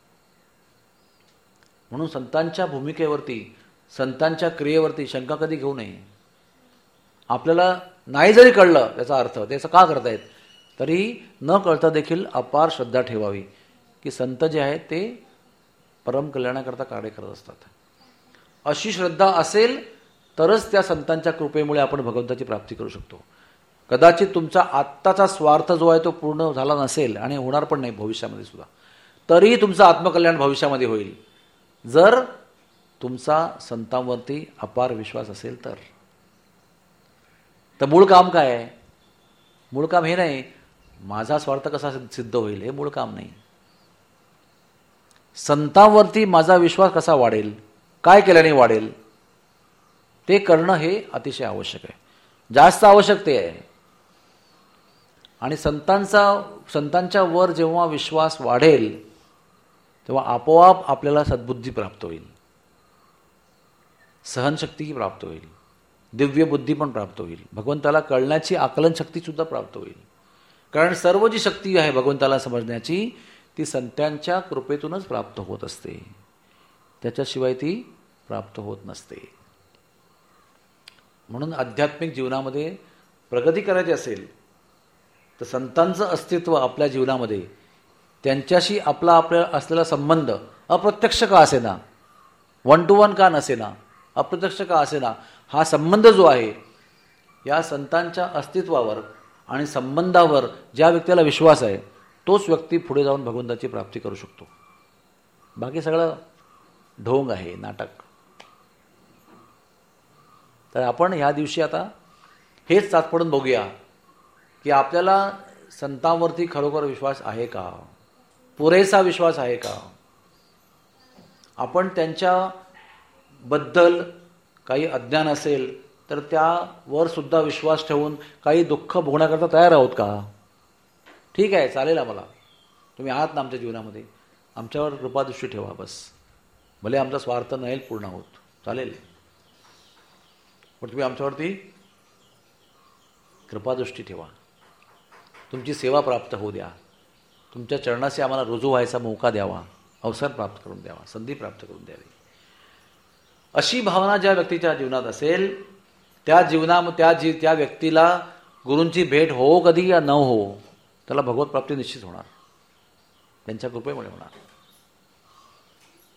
म्हणून संतांच्या भूमिकेवरती, संतांच्या क्रियेवरती शंका कधी घेऊ नये. आपल्याला नाही जरी कळलं त्याचा अर्थ त्याचं का करतायत, तरी न कळता देखील अपार श्रद्धा ठेवावी की संत जे आहेत ते परम कल्याणाकरता कार्य करत असतात. अशी श्रद्धा असेल तरच त्या संतांच्या कृपेमुळे आपण भगवंताची प्राप्ती करू शकतो. कदाचित तुमचा आत्ताचा स्वार्थ जो आहे तो पूर्ण झाला नसेल आणि होणार पण नाही भविष्यामध्ये सुद्धा, तरीही तुमचं आत्मकल्याण भविष्यामध्ये होईल जर तुमचा संतांवरती अपार विश्वास असेल तर. तर मूळ काम काय आहे? मूळ काम हे नाही माझा स्वार्थ कसा सिद्ध होईल, हे मूळ काम नाही. संतांवरती माझा विश्वास कसा वाढेल, काय केल्याने वाढेल, ते करणं हे अतिशय आवश्यक आहे, जास्त आवश्यक ते आहे. आणि संतांचा संतांच्या वर जेव्हा विश्वास वाढेल तेव्हा आपोआप आपल्याला सद्बुद्धी प्राप्त होईल, सहनशक्तीही प्राप्त होईल, दिव्य बुद्धी पण प्राप्त होईल, भगवंताला कळण्याची आकलन शक्तीसुद्धा प्राप्त होईल. कारण सर्व जी शक्ती आहे भगवंताला समजण्याची ती संतांच्या कृपेतूनच प्राप्त होत असते, त्याच्याशिवाय ती प्राप्त होत नसते. म्हणून आध्यात्मिक जीवनामध्ये प्रगती करायची असेल तर संतांचं अस्तित्व आपल्या जीवनामध्ये, त्यांच्याशी आपला आपल्या असलेला संबंध अप्रत्यक्ष का असेना, वन टू वन का नसेना, अप्रत्यक्ष का असेना, हा संबंध जो आहे या संतांच्या अस्तित्वावर आणि संबंधावर ज्या व्यक्तीला विश्वास आहे तोच व्यक्ती पुढे जाऊन भगवंताची प्राप्ती करू शकतो. बाकी सगळं ढोंग आहे, नाटक. तर आपण ह्या दिवशी आता हेच चाचपडून बघूया की आपल्याला संतांवरती खरोखर विश्वास आहे का, पुरेसा विश्वास आहे का. आपण त्यांच्याबद्दल काही अज्ञान असेल तर त्यावर सुद्धा विश्वास ठेवून काही दुःख भोगण्याकरता तयार आहोत का. ठीक आहे, चालेल आम्हाला, तुम्ही आहात ना आमच्या जीवनामध्ये, आमच्यावर कृपादृष्टी ठेवा बस, भले आमचा स्वार्थ नाही पूर्ण होत, चालेल, पण तुम्ही आमच्यावरती कृपादृष्टी ठेवा, तुमची सेवा प्राप्त होऊ द्या, तुमच्या चरणाशी आम्हाला रुजू व्हायचा मौका द्यावा, अवसर प्राप्त करून द्यावा, संधी प्राप्त करून द्यावी. अशी भावना ज्या व्यक्तीच्या जीवनात असेल त्या जीवना त्या जी त्या व्यक्तीला गुरूंची भेट हो कधी या न हो, त्याला भगवत प्राप्ती निश्चित होणार, त्यांच्या कृपेमुळे होणार.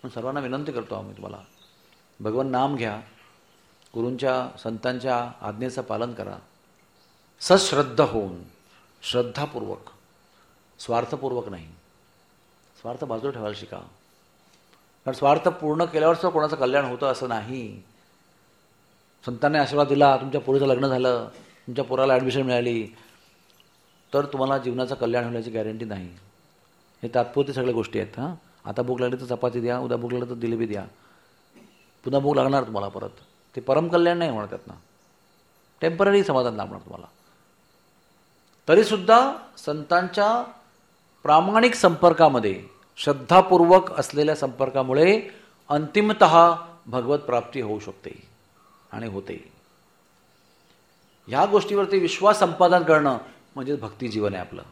सर्वांना विनंती करतो आम्ही तुम्हाला, भगवान नाम घ्या, गुरूंच्या संतांच्या आज्ञेचं पालन करा, सश्रद्ध होऊन, श्रद्धापूर्वक, स्वार्थपूर्वक नाही. स्वार्थ बाजूला ठेवायला शिका, कारण स्वार्थ पूर्ण केल्यावरच कोणाचं कल्याण होतं असं नाही. संतांनी आशीर्वाद दिला, तुमच्या पोरीचं लग्न झालं, तुमच्या पोराला ॲडमिशन मिळाली, तर तुम्हाला जीवनाचं कल्याण होण्याची गॅरंटी नाही. हे तात्पुरती सगळ्या गोष्टी आहेत. हां, आता भूक लागली तर चपाती द्या, उद्या भूक लागली तर जिलेबी द्या, पुन्हा भूक लागणार तुम्हाला परत. ते परमकल्याण नाही होणार त्यातनं, टेम्पररी समाधान लाभणार तुम्हाला. तरीसुद्धा संतांच्या प्रामाणिक संपर्कामध्ये, श्रद्धापूर्वक असलेल्या संपर्कामुळे अंतिमतः भगवत प्राप्ती होऊ शकते आणि होते. ह्या गोष्टीवरती विश्वास संपादन करणं म्हणजे भक्ती जीवन आहे आपलं.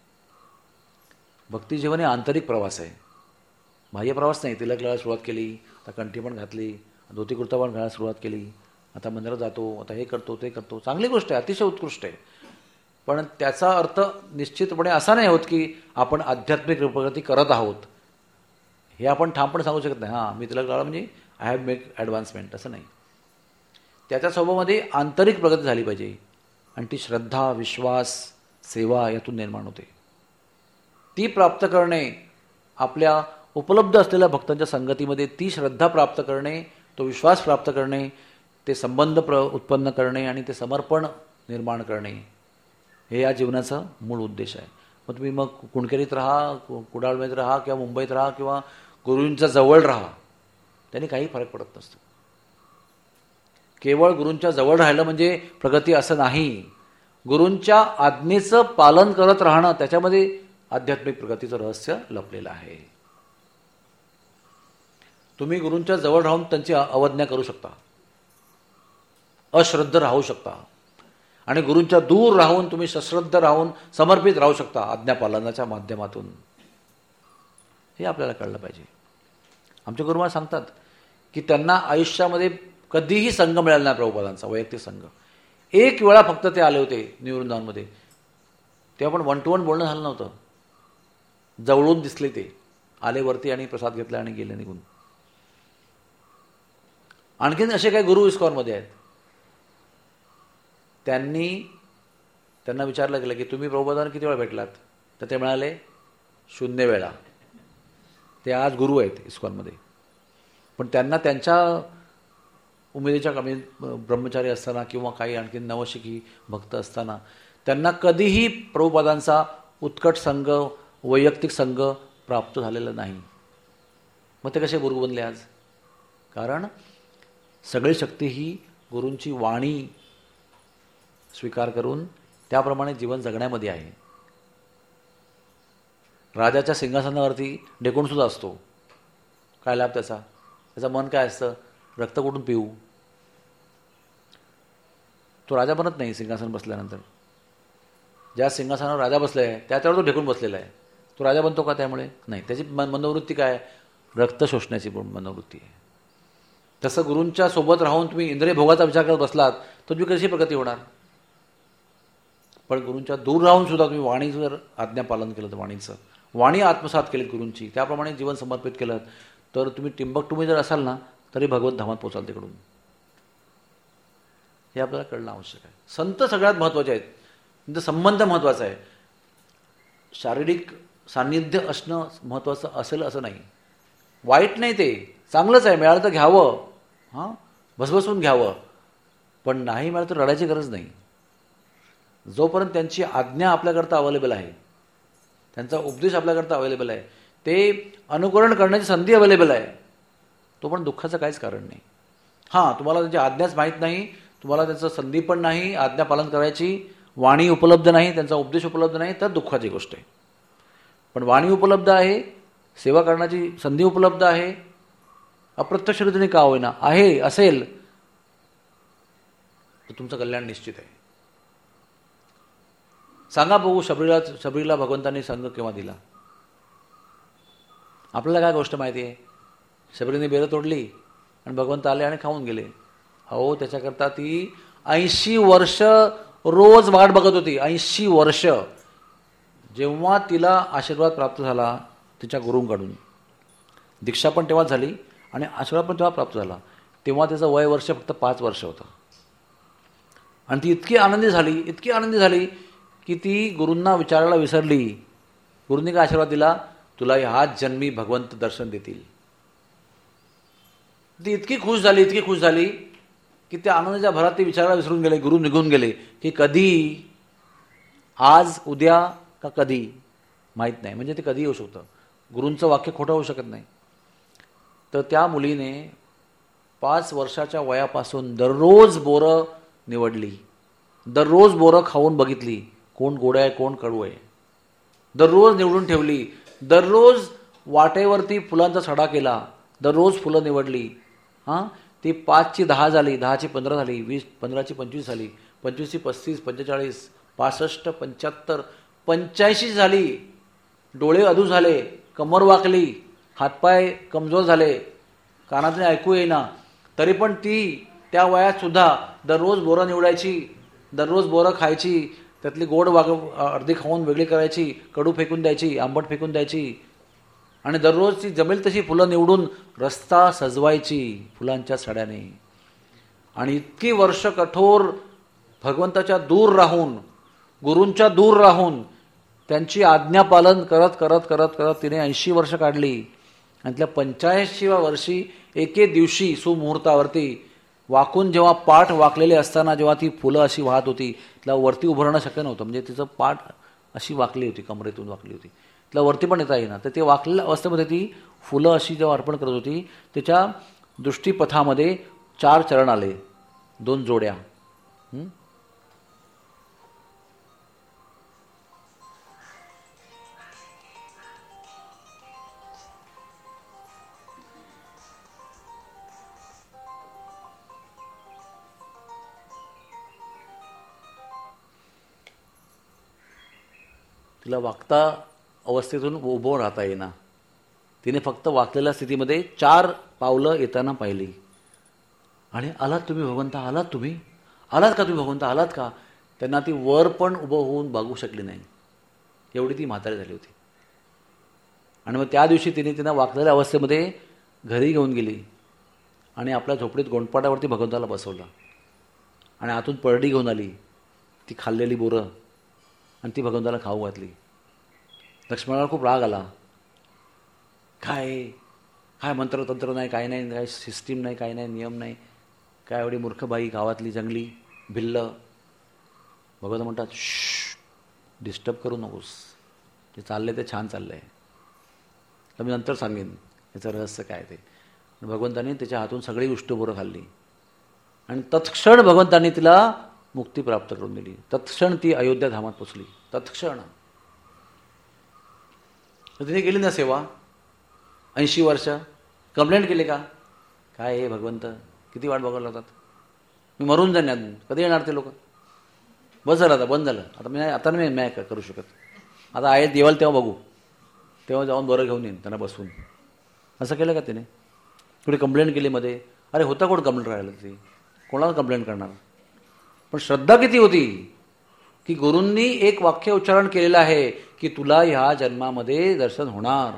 भक्ती जीवन हे आंतरिक प्रवास आहे, बाह्य प्रवास नाही. तिलक लावायला सुरुवात केली, आता कंठी पण घातली, धोती कुर्ता पण घालायला सुरुवात केली, आता मंदिरात जातो, आता हे करतो ते करतो, चांगली गोष्ट आहे, अतिशय उत्कृष्ट आहे. पण त्याचा अर्थ निश्चितपणे असा नाही होत की आपण आध्यात्मिक प्रगती करत आहोत. हे आपण ठामपणे सांगू शकत नाही. हां, मी तिलक लावला म्हणजे आय हॅव मेक ॲडव्हान्समेंट, असं नाही. त्याच्या स्वभावामध्ये आंतरिक प्रगती झाली पाहिजे आणि ती श्रद्धा, विश्वास, सेवा यातून निर्माण होते. ती प्राप्त करणे, आपल्या उपलब्ध असलेल्या भक्तांच्या संगतीमध्ये ती श्रद्धा प्राप्त करणे, तो विश्वास प्राप्त करणे, ते संबंध प्र उत्पन्न करणे आणि ते समर्पण निर्माण करणे, हे या जीवनाचा मूळ उद्देश आहे. मग तुम्ही मग कुणकेरीत राहा, कुडाळमध्ये राहा किंवा मुंबईत राहा किंवा गुरूंच्या जवळ राहा, त्यांनी काही फरक पडत नसतो. केवळ गुरूंच्या जवळ राहिलं म्हणजे प्रगती असं नाही. गुरूंच्या आज्ञेचं पालन करत राहणं, त्याच्यामध्ये आध्यात्मिक प्रगतीचं रहस्य लपलेलं आहे. तुम्ही गुरूंच्या जवळ राहून त्यांची अवज्ञा करू शकता, अश्रद्ध राहू शकता, आणि गुरूंच्या दूर राहून तुम्ही सश्रद्ध राहून समर्पित राहू शकता आज्ञापालनाच्या माध्यमातून. हे आपल्याला कळलं पाहिजे. आमचे गुरुमार सांगतात की त्यांना आयुष्यामध्ये कधीही संघ मिळाला नाही, प्रभुपादांचा वैयक्तिक संघ. एक वेळा फक्त ते आले होते न्यू वृंदावनमध्ये, तेव्हा पण वन टू वन बोलणं झालं नव्हतं. जवळून दिसले, ते आले वरती आणि प्रसाद घेतला आणि गेले निघून. आणखीन असे काही गुरु इस्कॉनमध्ये आहेत. त्यांनी त्यांना विचारलं गेलं की तुम्ही प्रभुपादांना किती वेळा भेटलात, तर ते म्हणाले शून्य वेळा. ते आज गुरु आहेत इस्कॉनमध्ये, पण त्यांना त्यांच्या उमेदीच्या कमी ब्रह्मचारी असताना किंवा काही आणखी नवशिकी भक्त असताना त्यांना कधीही प्रभुपादांचा उत्कट संघ, वैयक्तिक संघ प्राप्त झालेला नाही. मग ते कसे गुरु बनले आज? कारण सगळी शक्ती ही गुरूंची वाणी स्वीकार करून त्याप्रमाणे जीवन जगण्यामध्ये आहे. राजाच्या सिंहासनावरती ढेकूणसुद्धा असतो, काय लाभ त्याचा? त्याचं मन काय असतं? रक्त कुठून पिऊ? तो राजा बनत नाही सिंहासन बसल्यानंतर. ज्या सिंहासनावर राजा बसला आहे त्याच्यावर तो ढेकून बसलेला आहे, तो राजा बनतो का? त्यामुळे नाही. त्याची मनोवृत्ती काय? रक्त शोषण्याची मनोवृत्ती आहे. तसं गुरूंच्या सोबत राहून तुम्ही इंद्रिय भोगाचा विचार करत बसलात तर तुम्ही कशी प्रगती होणार? पण गुरूंच्या दूर राहून सुद्धा तुम्ही वाणीचं जर आज्ञा पालन केलं, तर वाणीचं वाणी आत्मसात केली गुरूंची, त्याप्रमाणे जीवन समर्पित केलं, तर तुम्ही टिंबक तुम्ही जर असाल ना तरी भगवत धामात पोचाल तिकडून. हे आपल्याला कळणं आवश्यक आहे. संत सगळ्यात महत्त्वाचे आहेत, त्यांचा संबंध महत्त्वाचा आहे. शारीरिक सान्निध्य असणं महत्त्वाचं असेल असं नाही. वाईट नाही, ते चांगलंच आहे. मिळालं तर घ्यावं, हां, भसभसून घ्यावं, पण नाही मिळालं तर रडायची गरज नाही. जोपर्यंत त्यांची आज्ञा आपल्याकरता अवेलेबल आहे, त्यांचा उपदेश आपल्याकरता अवेलेबल आहे, ते अनुकरण करण्याची संधी अवेलेबल आहे, तो पण दुःखाचं काहीच कारण नाही. हां, तुम्हाला त्यांची आज्ञाच माहीत नाही, तुम्हाला त्यांचं संधी पण नाही, आज्ञा पालन करायची वाणी उपलब्ध नाही, त्यांचा उपदेश उपलब्ध नाही, तर दुःखाची गोष्ट आहे. पण वाणी उपलब्ध आहे, सेवा करण्याची संधी उपलब्ध आहे, अप्रत्यक्ष रीतीने का होईना आहे, असेल तर तुमचं कल्याण निश्चित आहे. सांगा बघू, शबरीला शबरीला भगवंतांनी संघ केव्हा दिला? आपल्याला काय गोष्ट माहिती आहे? शबरीने बेरं तोडली आणि भगवंत आले आणि खाऊन गेले. अहो, त्याच्याकरता ती ऐंशी वर्ष रोज वाट बघत होती. ऐंशी वर्ष. जेव्हा तिला आशीर्वाद प्राप्त झाला तिच्या गुरूंकडून, दीक्षा पण तेव्हाच झाली आणि आशीर्वाद पण तेव्हा प्राप्त झाला. तेव्हा त्याचं वय वर्ष फक्त पाच वर्ष होतं. आणि ती इतकी आनंदी झाली, इतकी आनंदी झाली की ती गुरूंना विचारायला विसरली. गुरूंनी काय आशीर्वाद दिला, तुला ह्याच जन्मी भगवंत दर्शन देतील. ती इतकी खुश झाली, इतकी खुश झाली की त्या आनंदाच्या भरात ती विचारायला विसरून गेले. गुरु निघून गेले की कधी, आज, उद्या का कधी माहीत नाही. म्हणजे ते कधी येऊ शकतं, गुरूंचं वाक्य खोटं होऊ शकत नाही. तर त्या मुलीने पाच वर्षाच्या वयापासून दररोज बोरं निवडली, दररोज बोरं खाऊन बघितली, कोण गोड आहे कोण कडू आहे, दररोज निवडून ठेवली. दररोज वाटेवरती फुलांचा सडा केला, दररोज फुलं निवडली. हां, ती पाचची दहा झाली, दहाची पंधरा झाली, वीस पंधराची पंचवीस झाली, पंचवीसची पस्तीस, पंचेचाळीस, पासष्ट, पंच्याहत्तर, पंच्याऐंशी झाली. डोळे अधू झाले, कमर वाकली, हातपाय कमजोर झाले, कानातून ऐकू येईना, तरी पण ती त्या वयात सुद्धा दररोज बोरं निवडायची, दररोज बोरं खायची, त्यातली गोड वाग अर्धी खाऊन वेगळी करायची, कडू फेकून द्यायची, आंबट फेकून द्यायची, आणि दररोज ती जमेल तशी फुलं निवडून रस्ता सजवायची फुलांच्या सड्याने. आणि इतकी वर्ष कठोर भगवंताच्या दूर राहून, गुरूंच्या दूर राहून त्यांची आज्ञापालन करत करत करत करत तिने ऐंशी वर्ष काढली. आणि त्या पंच्याऐंशीव्या वर्षी एके दिवशी सुमुहूर्तावरती वाकून, जेव्हा पाठ वाकलेले असताना जेव्हा ती फुलं अशी वाहत होती, तिला वरती उभं राहणं शक्य नव्हतं. म्हणजे तिचं पाठ अशी वाकली होती, कमरेतून वाकली होती, तिला वरती पण येता येईना. तर ते वाकलेल्या अवस्थेमध्ये ती फुलं अशी जेव्हा अर्पण करत होती, त्याच्या दृष्टीपथामध्ये चार चरण आले, दोन जोड्या. तिला वाकता अवस्थेतून उभं राहता येईना. तिने फक्त वाकलेल्या स्थितीमध्ये चार पावलं येताना पाहिली. आणि आलात तुम्ही भगवंता, आलात तुम्ही, आलात का तुम्ही भगवंता, आलात का. त्यांना ती वर पण उभं होऊन बघू शकली नाही, एवढी ती म्हातारी झाली होती. आणि मग त्या दिवशी तिने तिनं वाकलेल्या अवस्थेमध्ये घरी घेऊन गेली आणि आपल्या झोपडीत गोंडपाटावरती भगवंताला बसवलं. आणि आतून परडी घेऊन आली, ती खाल्लेली बोरं, आणि ती भगवंताला खाऊ घातली. लक्ष्मणाला खूप राग आला. काय काय मंत्रतंत्र नाही, काय नाही, काय सिस्टीम नाही, काय नाही, नियम नाही, काय एवढी मूर्ख बाई गावातली, जंगली भिल्ल. भगवंत म्हणतात, श्श, डिस्टर्ब करू नकोस, जे चाललंय ते छान चाललंय, तर मी नंतर सांगेन याचं रहस्य काय ते. भगवंतांनी त्याच्या हातून सगळी गोष्ट बोरं खाल्ली आणि तत्क्षण भगवंतांनी तिला मुक्ती प्राप्त करून दिली. तत्क्षण ती अयोध्या धामात पोचली. तत्क्षण तिने केली ना सेवा. ऐंशी वर्ष कंप्लेंट केली का, काय हे भगवंत किती वाट बघायला होतात, मी मरून जाईन अजून, कधी येणार ते लोक, बस झालं आता, बंद झालं आता, मी आता नाही मी काय करू शकत, आता आहे देवाल तेव्हा बघू, तेव्हा जाऊन बरं घेऊन येईन त्यांना बसवून. असं केलं का तिने. थोडी कंप्लेंट केली मध्ये, अरे होता कोण कंप्लेंट राहिलं, ती कोणाला कंप्लेंट करणार. पण श्रद्धा किती होती की गुरूंनी एक वाक्य उच्चारण केलेलं आहे की तुला ह्या जन्मामध्ये दर्शन होणार.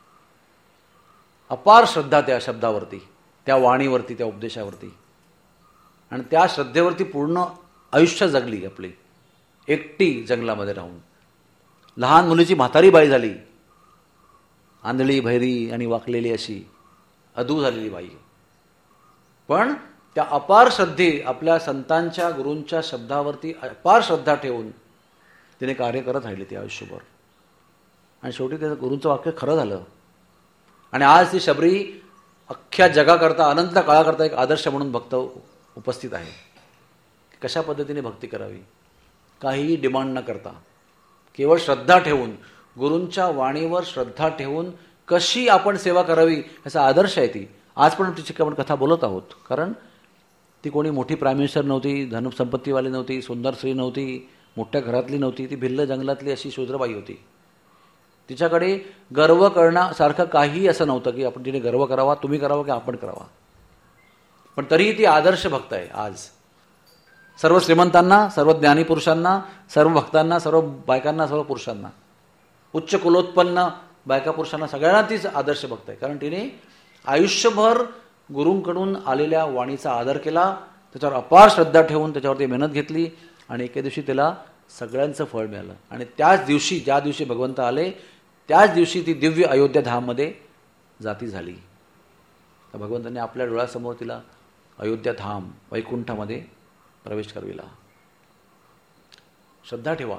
अपार श्रद्धा त्या शब्दावरती, त्या वाणीवरती, त्या उपदेशावरती. आणि त्या श्रद्धेवरती पूर्ण आयुष्य जगली आपली, एकटी जंगलामध्ये राहून. लहान मुलीची म्हातारी बाई झाली, आंधळी, भैरी आणि वाकलेली अशी अधू झालेली बाई. पण त्या अपार श्रद्धे, आपल्या संतांच्या गुरूंच्या शब्दावरती अपार श्रद्धा ठेवून तिने कार्य करत राहिली ती आयुष्यभर. आणि शेवटी त्याचं गुरूंचं वाक्य खरं झालं. आणि आज ती शबरी अख्ख्या जगाकरता, अनंत काळाकरता एक आदर्श म्हणून भक्त उपस्थित आहे. कशा पद्धतीने भक्ती करावी, काहीही डिमांड न करता, केवळ श्रद्धा ठेवून, गुरूंच्या वाणीवर श्रद्धा ठेवून कशी आपण सेवा करावी याचा आदर्श आहे ती. आज पण तिची आपण कथा बोलत आहोत. कारण ती कोणी मोठी प्राईम मिनिस्टर नव्हती, धनसंपत्तीवाली नव्हती, सुंदर स्त्री नव्हती, मोठ्या घरातली नव्हती. ती भिल्ल जंगलातली अशी शूद्रबाई होती. तिच्याकडे गर्व करण्यासारखं काही असं नव्हतं की आपण तिने गर्व करावा, तुम्ही करावा की आपण करावा. पण तरीही ती आदर्श भक्त आहे आज. सर्व श्रीमंतांना, सर्व ज्ञानी पुरुषांना, सर्व भक्तांना, सर्व बायकांना, सर्व पुरुषांना, उच्च कुलोत्पन्न बायका पुरुषांना सगळ्यांना तीच आदर्श भक्त आहे, कारण तिने आयुष्यभर गुरूंकडून आलेल्या वाणीचा आदर केला, त्याच्यावर अपार श्रद्धा ठेवून त्याच्यावरती मेहनत घेतली आणि एके दिवशी तिला सगळ्यांचं फळ मिळालं. आणि त्याच दिवशी, ज्या दिवशी भगवंत आले त्याच दिवशी ती दिव्य अयोध्या धाममध्ये जाती झाली. तर भगवंतांनी आपल्या डोळ्यासमोर तिला अयोध्या धाम वैकुंठामध्ये प्रवेश करविला. श्रद्धा ठेवा,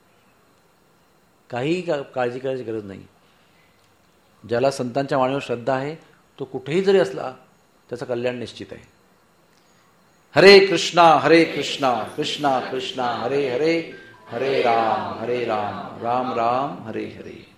काही काळजी करायची गरज नाही. ज्याला संतांच्या वाणीवर श्रद्धा आहे तो कुठेही जरी असला त्याचं कल्याण निश्चित आहे. हरे कृष्णा हरे कृष्णा कृष्णा कृष्णा हरे हरे, हरे राम हरे राम राम राम हरे हरे.